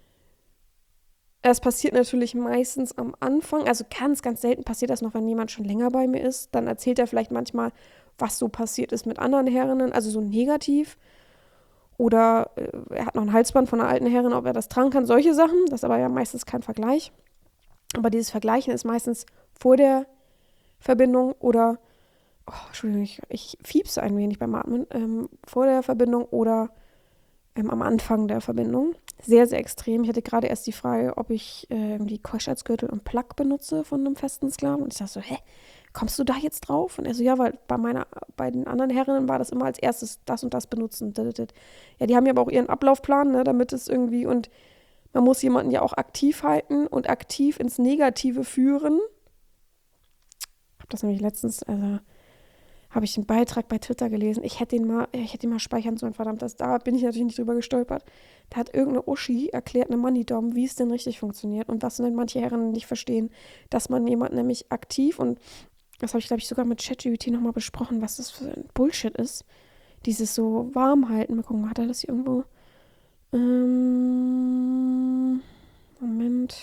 Speaker 1: es passiert natürlich meistens am Anfang, also ganz, ganz selten passiert das noch, wenn jemand schon länger bei mir ist. Dann erzählt er vielleicht manchmal, was so passiert ist mit anderen Herrinnen, also so negativ. Oder er hat noch ein Halsband von einer alten Herrin, ob er das tragen kann, solche Sachen. Das ist aber ja meistens kein Vergleich. Aber dieses Vergleichen ist meistens vor der Verbindung oder, oh, Entschuldigung, ich fiepse ein wenig beim Atmen, vor der Verbindung oder am Anfang der Verbindung. Sehr, sehr extrem. Ich hatte gerade erst die Frage, ob ich die Keuschheitsgürtel und Plug benutze von einem festen Sklaven. Und ich dachte so, hä, kommst du da jetzt drauf? Und er so, ja, weil bei den anderen Herrinnen war das immer als erstes das und das benutzen. Ja, die haben ja aber auch ihren Ablaufplan, ne, damit es irgendwie, und man muss jemanden ja auch aktiv halten und aktiv ins Negative führen. Ich habe das nämlich letztens, also habe ich einen Beitrag bei Twitter gelesen. Ich hätte ihn mal speichern sollen, verdammt. Da bin ich natürlich nicht drüber gestolpert. Da hat irgendeine Uschi erklärt, eine Money-Dom, wie es denn richtig funktioniert und was denn manche Herren nicht verstehen, dass man jemanden nämlich aktiv, und das habe ich, glaube ich, sogar mit ChatGPT nochmal besprochen, was das für ein Bullshit ist. Dieses so warm halten. Mal gucken, hat er das hier irgendwo? Moment.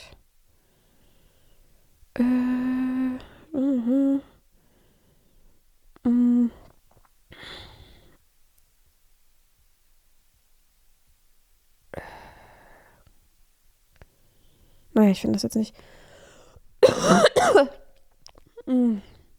Speaker 1: Mm. Naja, ich finde das jetzt nicht. Mm.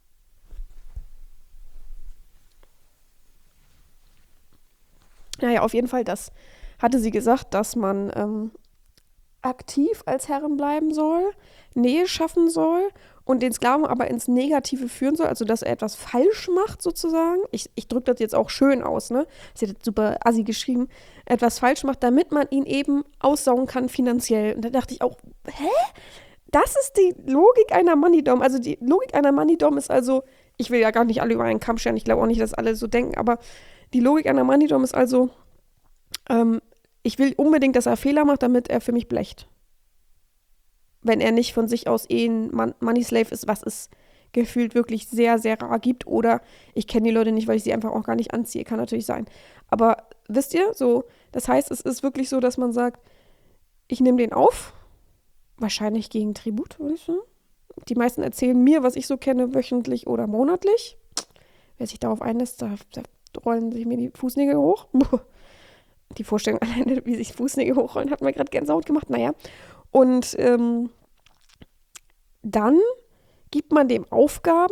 Speaker 1: Naja, auf jeden Fall, das hatte sie gesagt, dass man aktiv als Herrin bleiben soll, Nähe schaffen soll und den Sklaven aber ins Negative führen soll, also dass er etwas falsch macht sozusagen. Ich drücke das jetzt auch schön aus, ne? Sie hat das super assi geschrieben. Etwas falsch macht, damit man ihn eben aussaugen kann finanziell. Und da dachte ich auch, hä? Das ist die Logik einer Money-Dom. Also die Logik einer Money-Dom ist also, ich will ja gar nicht alle über einen Kamm scheren, ich glaube auch nicht, dass alle so denken, aber die Logik einer Money-Dom ist also, ich will unbedingt, dass er Fehler macht, damit er für mich blecht. Wenn er nicht von sich aus ein Money Slave ist, was es gefühlt wirklich sehr, sehr rar gibt. Oder ich kenne die Leute nicht, weil ich sie einfach auch gar nicht anziehe. Kann natürlich sein. Aber wisst ihr, so, das heißt, es ist wirklich so, dass man sagt, ich nehme den auf. Wahrscheinlich gegen Tribut, würde ich sagen. Die meisten erzählen mir, was ich so kenne, wöchentlich oder monatlich. Wer sich darauf einlässt, da rollen sich mir die Fußnägel hoch. Die Vorstellung alleine, wie sich Fußnägel hochrollen, hat mir gerade Gänsehaut gemacht. Naja. Und dann gibt man dem Aufgaben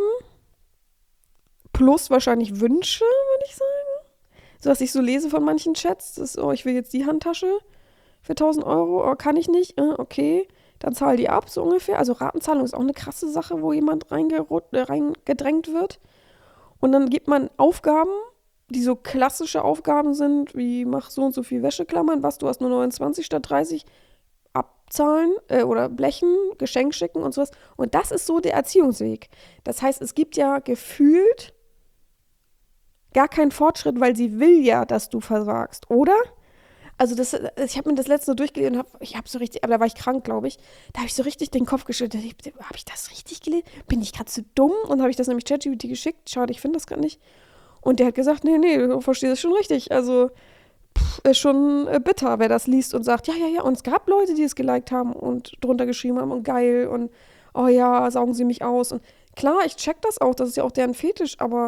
Speaker 1: plus wahrscheinlich Wünsche, würde ich sagen. So, was ich so lese von manchen Chats, das ist, oh, ich will jetzt die Handtasche für 1.000 Euro, oh, kann ich nicht, okay, dann zahl die ab, so ungefähr. Also Ratenzahlung ist auch eine krasse Sache, wo jemand reingedrängt wird. Und dann gibt man Aufgaben, die so klassische Aufgaben sind, wie mach so und so viel Wäscheklammern, was, du hast nur 29 statt 30, abzahlen oder blechen, Geschenk schicken und sowas. Und das ist so der Erziehungsweg. Das heißt, es gibt ja gefühlt gar keinen Fortschritt, weil sie will ja, dass du versagst, oder? Also ich habe mir das letzte durchgelesen und ich habe so richtig, aber da war ich krank, glaube ich, da habe ich so richtig den Kopf geschüttelt. Habe ich das richtig gelesen? Bin ich gerade zu dumm? Und habe ich das nämlich ChatGPT geschickt. Schade, ich finde das gerade nicht. Und der hat gesagt, nee, du verstehst es schon richtig. Also ist schon bitter, wer das liest und sagt, ja, ja, ja. Und es gab Leute, die es geliked haben und drunter geschrieben haben und geil und oh ja, saugen sie mich aus. Und klar, ich check das auch, das ist ja auch deren Fetisch, aber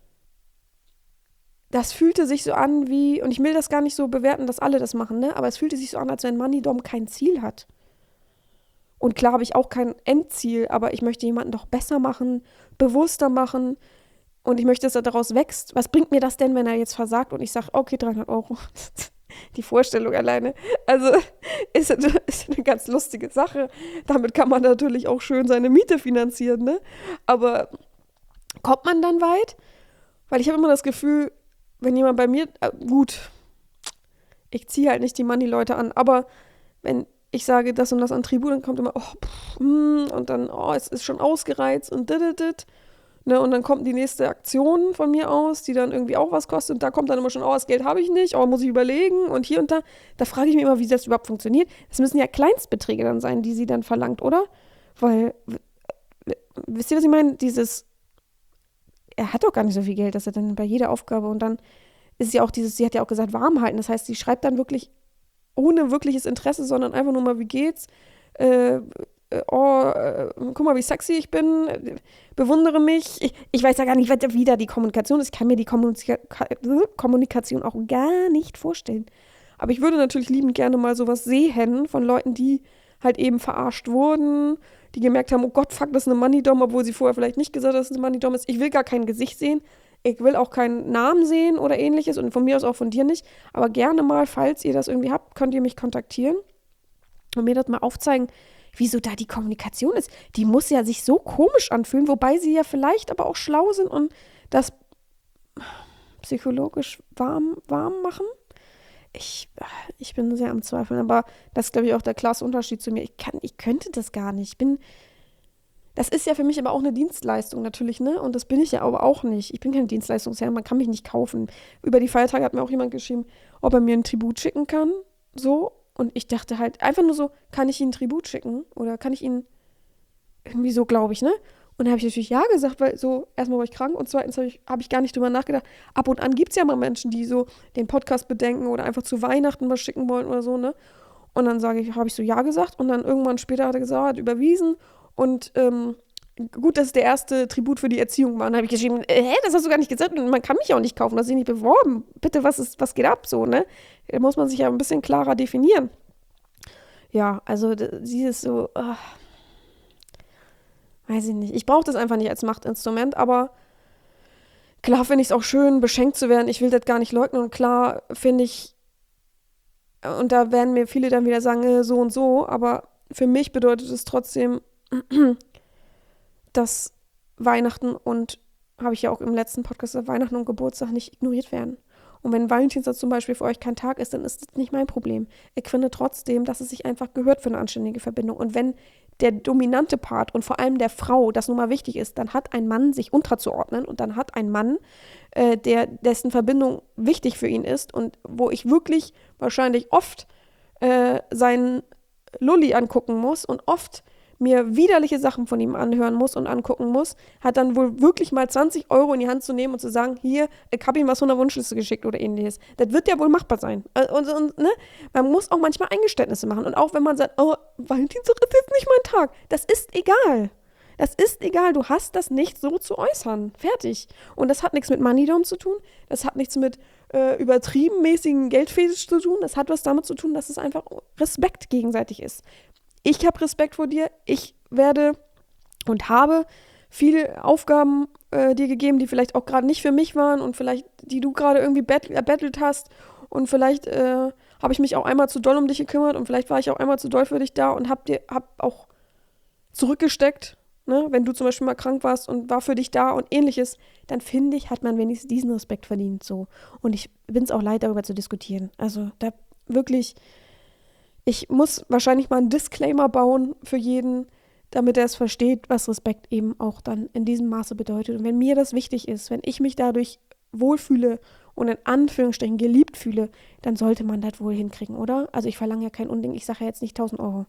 Speaker 1: das fühlte sich so an wie, und ich will das gar nicht so bewerten, dass alle das machen, ne? Aber es fühlte sich so an, als wenn Moneydom kein Ziel hat. Und klar habe ich auch kein Endziel, aber ich möchte jemanden doch besser machen, bewusster machen. Und ich möchte, dass er daraus wächst. Was bringt mir das denn, wenn er jetzt versagt und ich sage, okay, 300 Euro. Die Vorstellung alleine. Also ist eine ganz lustige Sache. Damit kann man natürlich auch schön seine Miete finanzieren, ne? Aber kommt man dann weit? Weil ich habe immer das Gefühl, wenn jemand bei mir, gut, ich ziehe halt nicht die Money-Leute an, aber wenn ich sage das und das Attribut, dann kommt immer, und dann, es ist schon ausgereizt und dit. Ne, und dann kommt die nächste Aktion von mir aus, die dann irgendwie auch was kostet. Und da kommt dann immer schon, das Geld habe ich nicht, muss ich überlegen. Und hier und da. Da frage ich mich immer, wie das überhaupt funktioniert. Das müssen ja Kleinstbeträge dann sein, die sie dann verlangt, oder? Weil, wisst ihr, was ich meine? Er hat doch gar nicht so viel Geld, dass er dann bei jeder Aufgabe und dann ist ja auch sie hat ja auch gesagt, warm halten. Das heißt, sie schreibt dann wirklich ohne wirkliches Interesse, sondern einfach nur mal, wie geht's? Guck mal, wie sexy ich bin, bewundere mich. Ich weiß ja gar nicht, wie da die Kommunikation ist. Ich kann mir die Kommunikation auch gar nicht vorstellen. Aber ich würde natürlich liebend gerne mal sowas sehen von Leuten, die halt eben verarscht wurden, die gemerkt haben, oh Gott, fuck, das ist eine Money-Dom, obwohl sie vorher vielleicht nicht gesagt hat, dass es eine Money-Dom ist. Ich will gar kein Gesicht sehen. Ich will auch keinen Namen sehen oder ähnliches und von mir aus auch von dir nicht. Aber gerne mal, falls ihr das irgendwie habt, könnt ihr mich kontaktieren und mir das mal aufzeigen, wieso da die Kommunikation ist. Die muss ja sich so komisch anfühlen, wobei sie ja vielleicht aber auch schlau sind und das psychologisch warm machen. Ich bin sehr am Zweifeln, aber das ist, glaube ich, auch der klasse Unterschied zu mir. Ich könnte das gar nicht. Das ist ja für mich aber auch eine Dienstleistung natürlich, ne? Und das bin ich ja aber auch nicht. Ich bin kein Dienstleistungsherr, man kann mich nicht kaufen. Über die Feiertage hat mir auch jemand geschrieben, ob er mir ein Tribut schicken kann, so. Und ich dachte halt einfach nur so, kann ich Ihnen ein Tribut schicken? Oder kann ich Ihnen irgendwie so, glaube ich, ne? Und dann habe ich natürlich ja gesagt, weil so, erstmal war ich krank und zweitens habe ich gar nicht drüber nachgedacht. Ab und an gibt es ja mal Menschen, die so den Podcast bedenken oder einfach zu Weihnachten was schicken wollen oder so, ne? Und dann habe ich so ja gesagt und dann irgendwann später hat er gesagt, hat überwiesen und gut, dass es der erste Tribut für die Erziehung war. Und dann habe ich geschrieben, das hast du gar nicht gesagt und man kann mich auch nicht kaufen, das ist nicht beworben. Bitte, was geht ab so, ne? Da muss man sich ja ein bisschen klarer definieren. Ja, also sie ist so, weiß ich nicht. Ich brauche das einfach nicht als Machtinstrument, aber klar finde ich es auch schön, beschenkt zu werden. Ich will das gar nicht leugnen und klar finde ich, und da werden mir viele dann wieder sagen, so und so, aber für mich bedeutet es trotzdem, dass Weihnachten und, habe ich ja auch im letzten Podcast gesagt, Weihnachten und Geburtstag nicht ignoriert werden. Und wenn Valentinstag zum Beispiel für euch kein Tag ist, dann ist das nicht mein Problem. Ich finde trotzdem, dass es sich einfach gehört für eine anständige Verbindung. Und wenn der dominante Part und vor allem der Frau das nun mal wichtig ist, dann hat ein Mann sich unterzuordnen und dann hat ein Mann, dessen Verbindung wichtig für ihn ist und wo ich wirklich wahrscheinlich oft seinen Lulli angucken muss und oft mir widerliche Sachen von ihm anhören muss und angucken muss, hat dann wohl wirklich mal 20 € in die Hand zu nehmen und zu sagen, hier, ich habe ihm was von der Wunschliste geschickt oder ähnliches. Das wird ja wohl machbar sein. Und ne? Man muss auch manchmal Eingeständnisse machen. Und auch wenn man sagt, Valentinstag ist jetzt nicht mein Tag. Das ist egal. Das ist egal. Du hast das nicht so zu äußern. Fertig. Und das hat nichts mit Moneydom zu tun. Das hat nichts mit übertrieben mäßigen Geldfetisch zu tun. Das hat was damit zu tun, dass es einfach Respekt gegenseitig ist. Ich habe Respekt vor dir. Ich werde und habe viele Aufgaben dir gegeben, die vielleicht auch gerade nicht für mich waren und vielleicht, die du gerade irgendwie erbettelt hast. Und vielleicht habe ich mich auch einmal zu doll um dich gekümmert und vielleicht war ich auch einmal zu doll für dich da und hab auch zurückgesteckt, ne? Wenn du zum Beispiel mal krank warst und war für dich da und ähnliches, dann finde ich, hat man wenigstens diesen Respekt verdient. So. Und ich bin es auch leid, darüber zu diskutieren. Also da wirklich. Ich muss wahrscheinlich mal einen Disclaimer bauen für jeden, damit er es versteht, was Respekt eben auch dann in diesem Maße bedeutet. Und wenn mir das wichtig ist, wenn ich mich dadurch wohlfühle und in Anführungsstrichen geliebt fühle, dann sollte man das wohl hinkriegen, oder? Also ich verlange ja kein Unding, ich sage ja jetzt nicht 1.000 €.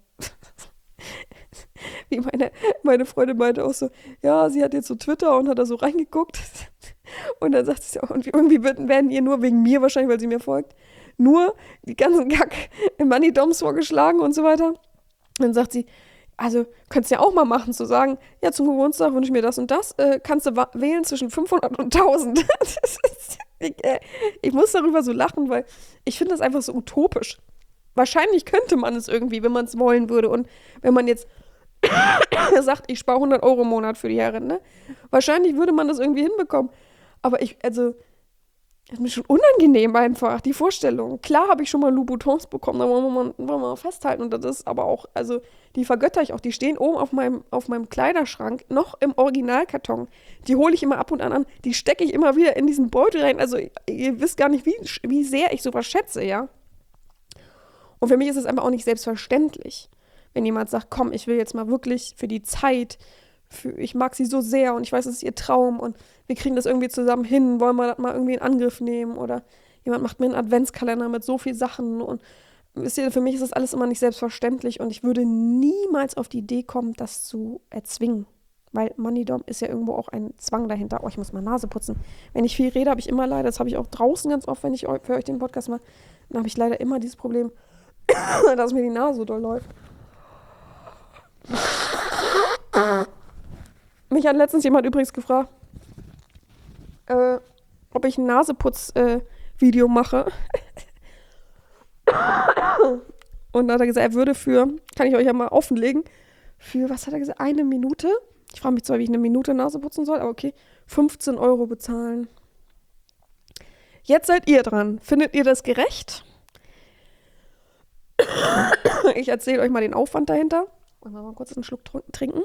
Speaker 1: Wie meine Freundin meinte auch so, ja, sie hat jetzt so Twitter und hat da so reingeguckt. Und dann sagt sie auch, und irgendwie werden ihr nur wegen mir wahrscheinlich, weil sie mir folgt, nur die ganzen Money-Doms vorgeschlagen und so weiter. Und dann sagt sie, also könntest du ja auch mal machen, zu sagen, ja, zum Geburtstag wünsche ich mir das und das, kannst du wählen zwischen 500 und 1.000. Ich muss darüber so lachen, weil ich finde das einfach so utopisch. Wahrscheinlich könnte man es irgendwie, wenn man es wollen würde. Und wenn man jetzt sagt, ich spare 100 € im Monat für die Herren, ne? Wahrscheinlich würde man das irgendwie hinbekommen. Aber Das ist mir schon unangenehm einfach, die Vorstellung. Klar habe ich schon mal Louboutins bekommen, da wollen wir mal festhalten. Und das ist aber auch, also die vergötter ich auch. Die stehen oben auf meinem Kleiderschrank, noch im Originalkarton. Die hole ich immer ab und an. Die stecke ich immer wieder in diesen Beutel rein. Also ihr wisst gar nicht, wie sehr ich sowas schätze, ja. Und für mich ist es einfach auch nicht selbstverständlich, wenn jemand sagt, komm, ich will jetzt mal wirklich für die Zeit, ich mag sie so sehr und ich weiß, es ist ihr Traum und wir kriegen das irgendwie zusammen hin, wollen wir das mal irgendwie in Angriff nehmen oder jemand macht mir einen Adventskalender mit so viel Sachen und wisst ihr, für mich ist das alles immer nicht selbstverständlich und ich würde niemals auf die Idee kommen, das zu erzwingen. Weil Moneydom ist ja irgendwo auch ein Zwang dahinter. Oh, ich muss mal Nase putzen. Wenn ich viel rede, habe ich immer leider, das habe ich auch draußen ganz oft, wenn ich für euch den Podcast mache, dann habe ich leider immer dieses Problem, dass mir die Nase so doll läuft. Mich hat letztens jemand übrigens gefragt, ob ich ein Naseputz-Video mache. Und da hat er gesagt, er würde kann ich euch ja mal offenlegen, für, was hat er gesagt, 1 Minute? Ich frage mich zwar, wie ich 1 Minute Nase putzen soll, aber okay, 15 € bezahlen. Jetzt seid ihr dran. Findet ihr das gerecht? Ich erzähle euch mal den Aufwand dahinter. Wollen wir mal kurz einen Schluck trinken?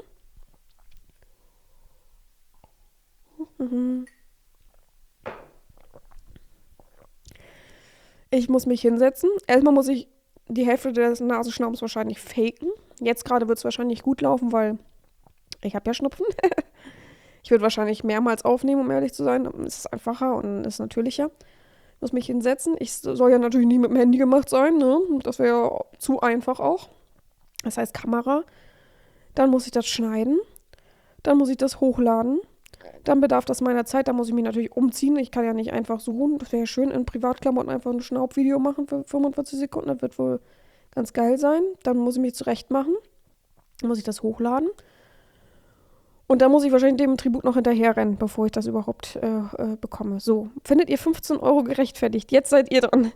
Speaker 1: Ich muss mich hinsetzen. Erstmal muss ich die Hälfte des Nasenschnaubens wahrscheinlich faken. Jetzt gerade wird es wahrscheinlich gut laufen, weil ich habe ja Schnupfen. Ich würde wahrscheinlich mehrmals aufnehmen, um ehrlich zu sein. Dann ist es einfacher und ist natürlicher. Ich muss mich hinsetzen. Ich soll ja natürlich nicht mit dem Handy gemacht sein, ne? Das wäre ja zu einfach auch. Das heißt Kamera. Dann muss ich das schneiden. Dann muss ich das hochladen. Dann bedarf das meiner Zeit. Da muss ich mich natürlich umziehen. Ich kann ja nicht einfach suchen. Das wäre ja schön, in Privatklamotten einfach ein Schnaubvideo machen für 45 Sekunden. Das wird wohl ganz geil sein. Dann muss ich mich zurecht machen. Dann muss ich das hochladen. Und dann muss ich wahrscheinlich dem Tribut noch hinterherrennen, bevor ich das überhaupt bekomme. So, findet ihr 15 € gerechtfertigt? Jetzt seid ihr dran.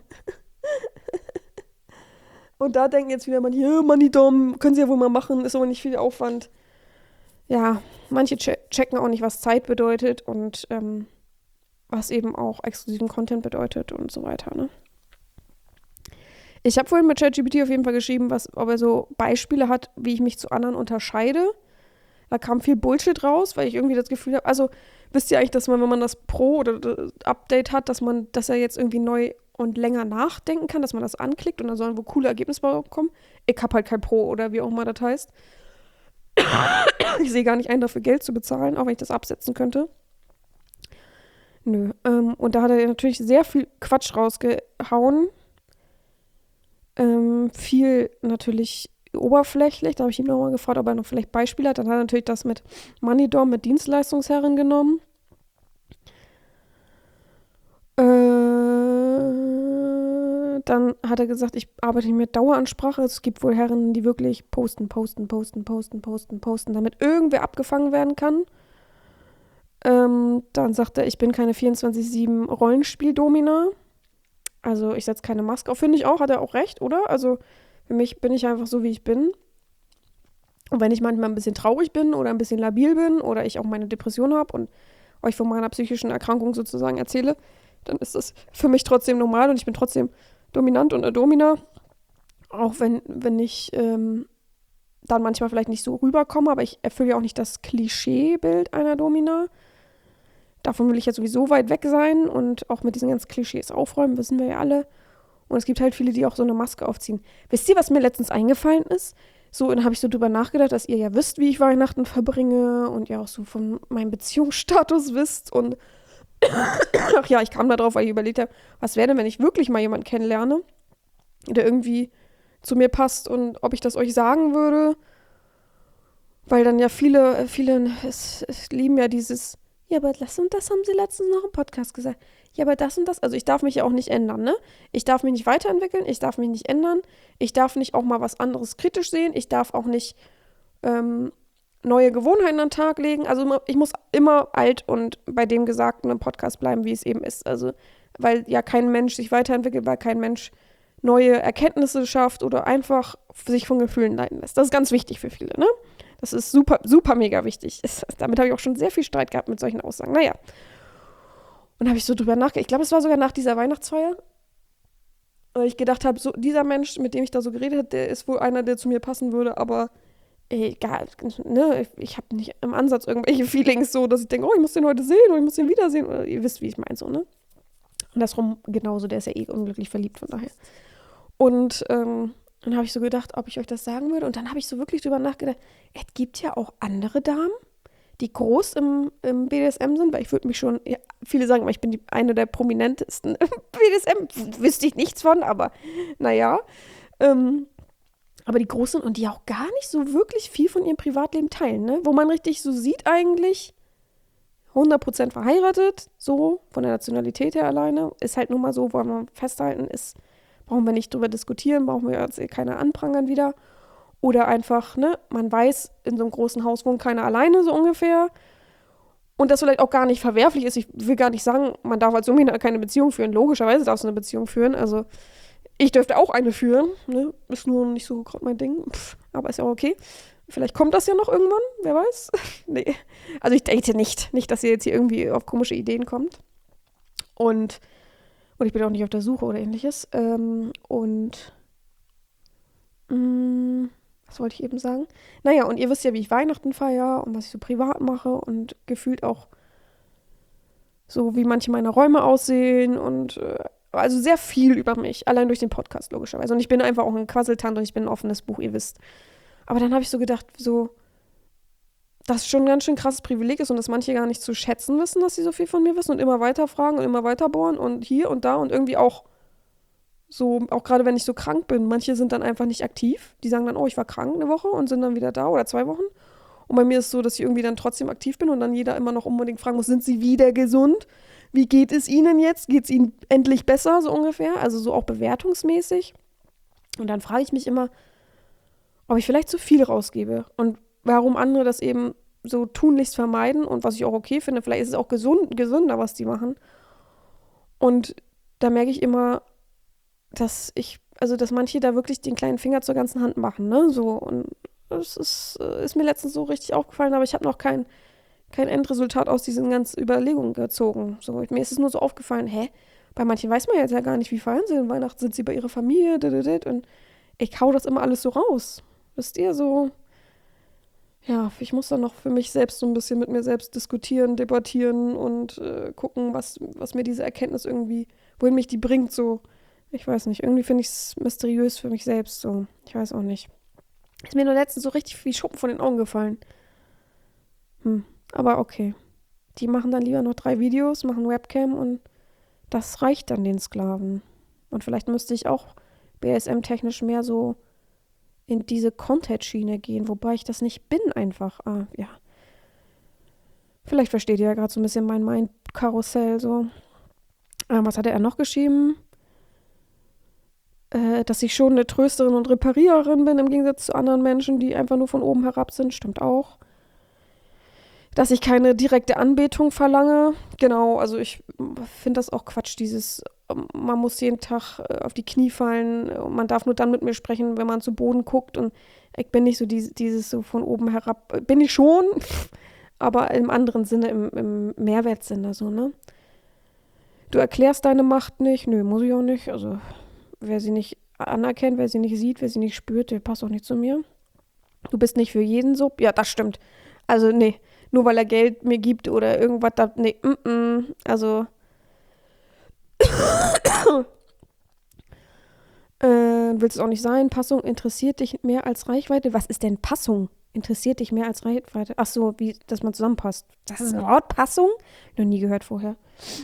Speaker 1: Und da denken jetzt wieder manche, ja, Moneydom, können sie ja wohl mal machen, ist aber nicht viel Aufwand. Ja, manche checken auch nicht, was Zeit bedeutet und was eben auch exklusiven Content bedeutet und so weiter, ne? Ich habe vorhin mit ChatGPT auf jeden Fall geschrieben, ob er so Beispiele hat, wie ich mich zu anderen unterscheide. Da kam viel Bullshit raus, weil ich irgendwie das Gefühl habe, also wisst ihr eigentlich, dass man, wenn man das Pro oder das Update hat, dass er jetzt irgendwie neu und länger nachdenken kann, dass man das anklickt und dann sollen wohl coole Ergebnisse kommen. Ich habe halt kein Pro oder wie auch immer das heißt. Ich sehe gar nicht ein, dafür Geld zu bezahlen, auch wenn ich das absetzen könnte. Nö. Und da hat er natürlich sehr viel Quatsch rausgehauen. Viel natürlich oberflächlich. Da habe ich ihm nochmal gefragt, ob er noch vielleicht Beispiele hat. Dann hat er natürlich das mit Moneydom, mit Dienstleistungsherren genommen. Dann hat er gesagt, ich arbeite nicht mit Daueransprache. Es gibt wohl Herren, die wirklich posten, damit irgendwer abgefangen werden kann. Dann sagt er, ich bin keine 24/7 Rollenspiel-Domina. Also ich setze keine Maske auf. Finde ich auch, hat er auch recht, oder? Also für mich bin ich einfach so, wie ich bin. Und wenn ich manchmal ein bisschen traurig bin oder ein bisschen labil bin oder ich auch meine Depression habe und euch von meiner psychischen Erkrankung sozusagen erzähle, dann ist das für mich trotzdem normal und ich bin trotzdem dominant und eine Domina. Auch wenn ich dann manchmal vielleicht nicht so rüberkomme, aber ich erfülle ja auch nicht das Klischeebild einer Domina. Davon will ich ja sowieso weit weg sein und auch mit diesen ganzen Klischees aufräumen, wissen wir ja alle. Und es gibt halt viele, die auch so eine Maske aufziehen. Wisst ihr, was mir letztens eingefallen ist? So, dann habe ich so drüber nachgedacht, dass ihr ja wisst, wie ich Weihnachten verbringe und ihr auch so von meinem Beziehungsstatus wisst. Und ach ja, ich kam da drauf, weil ich überlegt habe, was wäre denn, wenn ich wirklich mal jemanden kennenlerne, der irgendwie zu mir passt und ob ich das euch sagen würde. Weil dann ja viele es lieben ja dieses, ja, aber das und das haben sie letztens noch im Podcast gesagt. Ja, aber das und das, also ich darf mich ja auch nicht ändern, ne? Ich darf mich nicht weiterentwickeln, ich darf mich nicht ändern, ich darf nicht auch mal was anderes kritisch sehen, ich darf auch nicht neue Gewohnheiten an den Tag legen. Also ich muss immer alt und bei dem Gesagten im Podcast bleiben, wie es eben ist. Also, weil ja kein Mensch sich weiterentwickelt, weil kein Mensch neue Erkenntnisse schafft oder einfach sich von Gefühlen leiten lässt. Das ist ganz wichtig für viele, ne? Das ist super, super mega wichtig. Damit habe ich auch schon sehr viel Streit gehabt mit solchen Aussagen. Naja. Und habe ich so drüber nachgedacht. Ich glaube, es war sogar nach dieser Weihnachtsfeier. Weil ich gedacht habe, so, dieser Mensch, mit dem ich da so geredet habe, der ist wohl einer, der zu mir passen würde, aber egal, ne, ich habe nicht im Ansatz irgendwelche Feelings so, dass ich denke, oh, ich muss den heute sehen oder ich muss den wiedersehen. Oder ihr wisst, wie ich meine, so, ne? Andersrum genauso, der ist ja unglücklich verliebt, von daher. Und dann habe ich so gedacht, ob ich euch das sagen würde. Und dann habe ich so wirklich drüber nachgedacht, es gibt ja auch andere Damen, die groß im BDSM sind, weil ich würde mich schon, ja, viele sagen, ich bin eine der prominentesten im BDSM, wüsste ich nichts von, aber naja. Aber die Großen und die auch gar nicht so wirklich viel von ihrem Privatleben teilen, ne? Wo man richtig so sieht eigentlich, 100% verheiratet, so, von der Nationalität her alleine. Ist halt nur mal so, wollen wir festhalten, brauchen wir nicht drüber diskutieren, brauchen wir jetzt keine anprangern wieder. Oder einfach, ne, man weiß, in so einem großen Haus wohnt keiner alleine, so ungefähr. Und das vielleicht auch gar nicht verwerflich ist. Ich will gar nicht sagen, man darf als Jungmänner keine Beziehung führen. Logischerweise darfst du eine Beziehung führen. Also, ich dürfte auch eine führen, ne? Ist nur nicht so gerade mein Ding. Aber ist ja auch okay. Vielleicht kommt das ja noch irgendwann, wer weiß. Nee. Also ich date nicht, dass ihr jetzt hier irgendwie auf komische Ideen kommt. Und ich bin auch nicht auf der Suche oder ähnliches. Was wollte ich eben sagen? Naja, und ihr wisst ja, wie ich Weihnachten feiere und was ich so privat mache und gefühlt auch so, wie manche meiner Räume aussehen und also sehr viel über mich, allein durch den Podcast logischerweise. Und ich bin einfach auch ein Quasseltante und ich bin ein offenes Buch, ihr wisst. Aber dann habe ich so gedacht, so, dass schon ein ganz schön krasses Privileg ist und dass manche gar nicht zu schätzen wissen, dass sie so viel von mir wissen und immer weiter fragen und immer weiter bohren und hier und da und irgendwie auch so, auch gerade wenn ich so krank bin, manche sind dann einfach nicht aktiv. Die sagen dann, oh, ich war krank eine Woche und sind dann wieder da oder 2 Wochen. Und bei mir ist es so, dass ich irgendwie dann trotzdem aktiv bin und dann jeder immer noch unbedingt fragen muss, sind sie wieder gesund? Wie geht es ihnen jetzt? Geht es ihnen endlich besser, so ungefähr? Also so auch bewertungsmäßig. Und dann frage ich mich immer, ob ich vielleicht zu viel rausgebe und warum andere das eben so tunlichst vermeiden und was ich auch okay finde, vielleicht ist es auch gesünder, was die machen. Und da merke ich immer, dass manche da wirklich den kleinen Finger zur ganzen Hand machen, ne, so. Und das ist mir letztens so richtig aufgefallen, aber ich habe noch kein Endresultat aus diesen ganzen Überlegungen gezogen. So, mir ist es nur so aufgefallen, bei manchen weiß man jetzt ja gar nicht, wie feiern sie denn Weihnachten, sind sie bei ihrer Familie, und ich hau das immer alles so raus. Wisst ihr, so, ja, ich muss dann noch für mich selbst so ein bisschen mit mir selbst diskutieren, debattieren und gucken, was mir diese Erkenntnis irgendwie, wohin mich die bringt, so. Ich weiß nicht, irgendwie finde ich es mysteriös für mich selbst, so. Ich weiß auch nicht. Ist mir nur letztens so richtig wie Schuppen von den Augen gefallen. Aber okay. Die machen dann lieber noch 3 Videos, machen Webcam und das reicht dann den Sklaven. Und vielleicht müsste ich auch BSM-technisch mehr so in diese Content-Schiene gehen, wobei ich das nicht bin einfach. Ja. Vielleicht versteht ihr ja gerade so ein bisschen mein Mind-Karussell so. Was hatte er noch geschrieben? Dass ich schon eine Trösterin und Repariererin bin, im Gegensatz zu anderen Menschen, die einfach nur von oben herab sind, stimmt auch. Dass ich keine direkte Anbetung verlange. Genau, also ich finde das auch Quatsch, man muss jeden Tag auf die Knie fallen und man darf nur dann mit mir sprechen, wenn man zu Boden guckt und ich bin nicht so dieses so von oben herab, bin ich schon, aber im anderen Sinne, im Mehrwertsinne so, ne? Du erklärst deine Macht nicht, nö, muss ich auch nicht, also wer sie nicht anerkennt, wer sie nicht sieht, wer sie nicht spürt, der passt auch nicht zu mir. Du bist nicht für jeden so, ja, das stimmt, also nee. Nur weil er Geld mir gibt oder irgendwas, nee, also willst es auch nicht sein. Passung interessiert dich mehr als Reichweite. Was ist denn Passung? Interessiert dich mehr als Reichweite? Ach so, dass man zusammenpasst. Das ist ein Wort, Passung? Noch nie gehört vorher.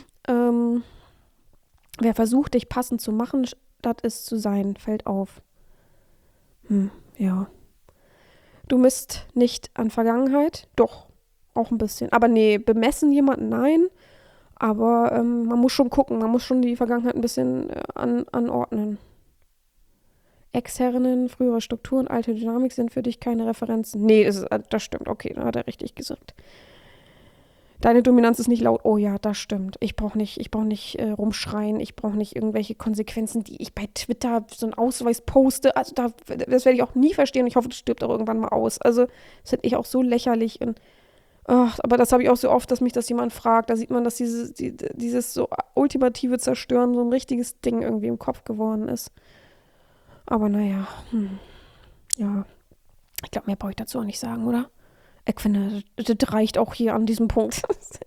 Speaker 1: Wer versucht, dich passend zu machen, statt es zu sein, fällt auf. Ja. Du misst nicht an Vergangenheit? Doch. Auch ein bisschen. Aber nee, bemessen jemanden, nein. Aber man muss schon gucken, man muss schon die Vergangenheit ein bisschen anordnen. Ex-Herrinnen, frühere Strukturen, alte Dynamik sind für dich keine Referenzen. Nee, das stimmt. Okay, da hat er richtig gesagt. Deine Dominanz ist nicht laut. Oh ja, das stimmt. Ich brauche nicht rumschreien. Ich brauche nicht irgendwelche Konsequenzen, die ich bei Twitter so einen Ausweis poste. Also das werde ich auch nie verstehen. Ich hoffe, das stirbt auch irgendwann mal aus. Also das finde ich auch so lächerlich und Ach, aber das habe ich auch so oft, dass mich das jemand fragt. Da sieht man, dass dieses so ultimative Zerstören so ein richtiges Ding irgendwie im Kopf geworden ist. Aber naja, ja. Ich glaube, mehr brauche ich dazu auch nicht sagen, oder? Ich finde, das reicht auch hier an diesem Punkt.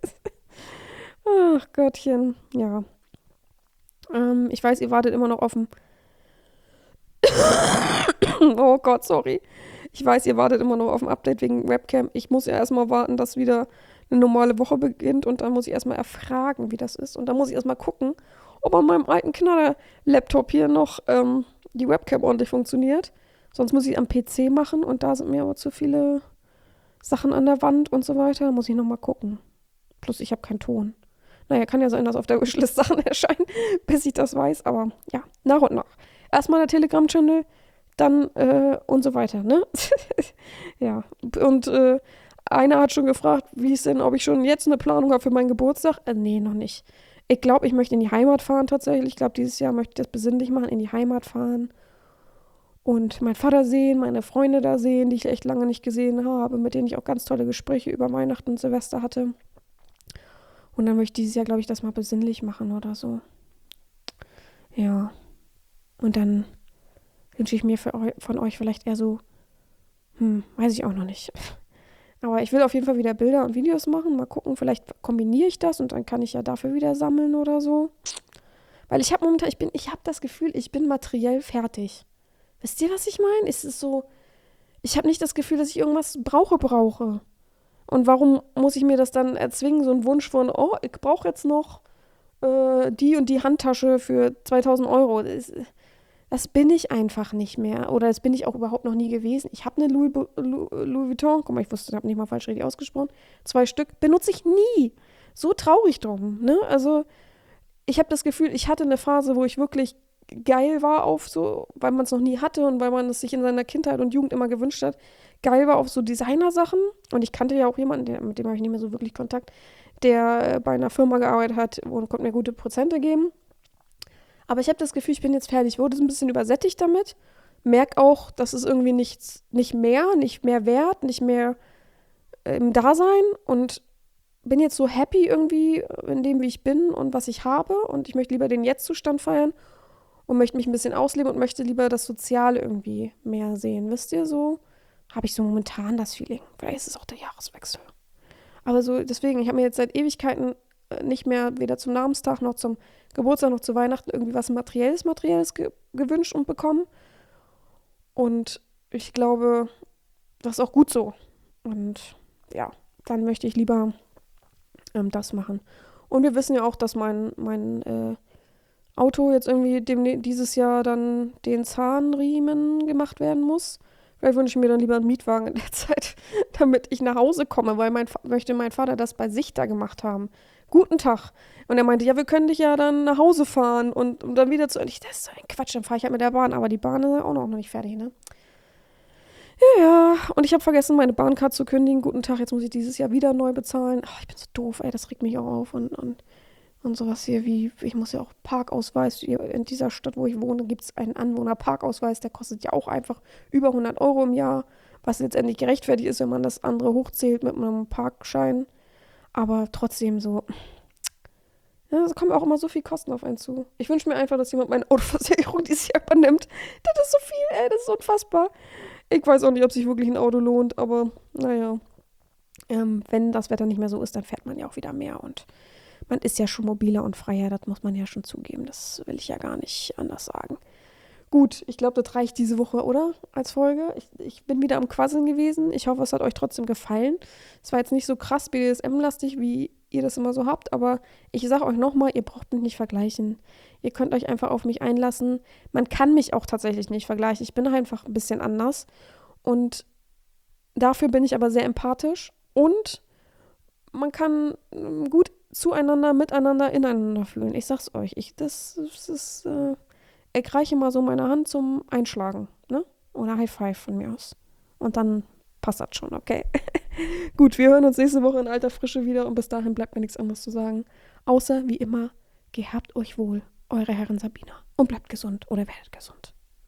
Speaker 1: Ach Gottchen, ja. Ich weiß, ihr wartet immer noch auf dem... Oh Gott, sorry. Ich weiß, ihr wartet immer noch auf ein Update wegen Webcam. Ich muss ja erstmal warten, dass wieder eine normale Woche beginnt und dann muss ich erstmal erfragen, wie das ist. Und dann muss ich erstmal gucken, ob an meinem alten Knaller-Laptop hier noch die Webcam ordentlich funktioniert. Sonst muss ich am PC machen und da sind mir aber zu viele Sachen an der Wand und so weiter. Da muss ich nochmal gucken. Plus ich habe keinen Ton. Naja, kann ja sein, dass auf der Wishlist Sachen erscheinen, bis ich das weiß. Aber ja, nach und nach. Erstmal der Telegram-Channel, dann und so weiter, ne? Ja, und einer hat schon gefragt, wie es denn, ob ich schon jetzt eine Planung habe für meinen Geburtstag. Nee, noch nicht. Ich glaube, ich möchte in die Heimat fahren tatsächlich. Ich glaube, dieses Jahr möchte ich das besinnlich machen, in die Heimat fahren. Und meinen Vater sehen, meine Freunde da sehen, die ich echt lange nicht gesehen habe, mit denen ich auch ganz tolle Gespräche über Weihnachten und Silvester hatte. Und dann möchte ich dieses Jahr, glaube ich, das mal besinnlich machen oder so. Ja. Und dann wünsche ich mir von euch vielleicht eher so, weiß ich auch noch nicht. Aber ich will auf jeden Fall wieder Bilder und Videos machen. Mal gucken, vielleicht kombiniere ich das und dann kann ich ja dafür wieder sammeln oder so. Weil ich habe momentan, ich habe das Gefühl, ich bin materiell fertig. Wisst ihr, was ich meine? Es ist so, ich habe nicht das Gefühl, dass ich irgendwas brauche. Und warum muss ich mir das dann erzwingen, so einen Wunsch von, oh, ich brauche jetzt noch die und die Handtasche für 2000 Euro. Das bin ich einfach nicht mehr. Oder das bin ich auch überhaupt noch nie gewesen. Ich habe eine Louis Vuitton, guck mal, ich wusste, ich habe nicht mal falsch richtig ausgesprochen, 2 Stück, benutze ich nie. So traurig drum, ne? Also, ich habe das Gefühl, ich hatte eine Phase, wo ich wirklich geil war auf so, weil man es noch nie hatte und weil man es sich in seiner Kindheit und Jugend immer gewünscht hat, geil war auf so Designersachen. Und ich kannte ja auch jemanden, mit dem habe ich nicht mehr so wirklich Kontakt, der bei einer Firma gearbeitet hat und konnte mir gute Prozente geben. Aber ich habe das Gefühl, ich bin jetzt fertig. Ich wurde so ein bisschen übersättigt damit. Merke auch, dass es irgendwie nicht mehr wert, nicht mehr im Dasein und bin jetzt so happy irgendwie in dem, wie ich bin und was ich habe. Und ich möchte lieber den Jetzt-Zustand feiern und möchte mich ein bisschen ausleben und möchte lieber das Soziale irgendwie mehr sehen. Wisst ihr, so habe ich so momentan das Feeling. Vielleicht ist es auch der Jahreswechsel. Aber so, deswegen, ich habe mir jetzt seit Ewigkeiten nicht mehr weder zum Namenstag noch zum Geburtstag noch zu Weihnachten irgendwie was Materielles gewünscht und bekommen. Und ich glaube, das ist auch gut so. Und ja, dann möchte ich lieber das machen. Und wir wissen ja auch, dass mein Auto jetzt irgendwie dieses Jahr dann den Zahnriemen gemacht werden muss. Vielleicht wünsche ich mir dann lieber einen Mietwagen in der Zeit, damit ich nach Hause komme, weil möchte mein Vater das bei sich da gemacht haben. Guten Tag. Und er meinte, ja, wir können dich ja dann nach Hause fahren und dann wieder zu. Und das ist so ein Quatsch, dann fahre ich halt mit der Bahn. Aber die Bahn ist ja auch noch nicht fertig, ne? Ja. Und ich habe vergessen, meine Bahncard zu kündigen. Guten Tag, jetzt muss ich dieses Jahr wieder neu bezahlen. Ach, ich bin so doof, ey, das regt mich auch auf. Und sowas hier wie, ich muss ja auch Parkausweis, in dieser Stadt, wo ich wohne, gibt es einen Anwohnerparkausweis, der kostet ja auch einfach über 100 Euro im Jahr, was letztendlich gerechtfertigt ist, wenn man das andere hochzählt mit einem Parkschein. Aber trotzdem so, ja, es kommen auch immer so viel Kosten auf einen zu. Ich wünsche mir einfach, dass jemand meine Autoversicherung dieses Jahr übernimmt. Das ist so viel, ey, das ist unfassbar. Ich weiß auch nicht, ob sich wirklich ein Auto lohnt, aber naja. Wenn das Wetter nicht mehr so ist, dann fährt man ja auch wieder mehr und man ist ja schon mobiler und freier, das muss man ja schon zugeben. Das will ich ja gar nicht anders sagen. Gut, ich glaube, das reicht diese Woche, oder? Als Folge. Ich bin wieder am Quasseln gewesen. Ich hoffe, es hat euch trotzdem gefallen. Es war jetzt nicht so krass BDSM-lastig, wie ihr das immer so habt, aber ich sage euch nochmal, ihr braucht mich nicht vergleichen. Ihr könnt euch einfach auf mich einlassen. Man kann mich auch tatsächlich nicht vergleichen. Ich bin einfach ein bisschen anders und dafür bin ich aber sehr empathisch und man kann gut zueinander, miteinander, ineinander fühlen. Ich sag's euch. Ich reiche mal so meine Hand zum Einschlagen, ne? Oder High Five von mir aus. Und dann passt das schon, okay? Gut, wir hören uns nächste Woche in alter Frische wieder und bis dahin bleibt mir nichts anderes zu sagen. Außer, wie immer, gehabt euch wohl, eure Herren Sabina. Und bleibt gesund oder werdet gesund.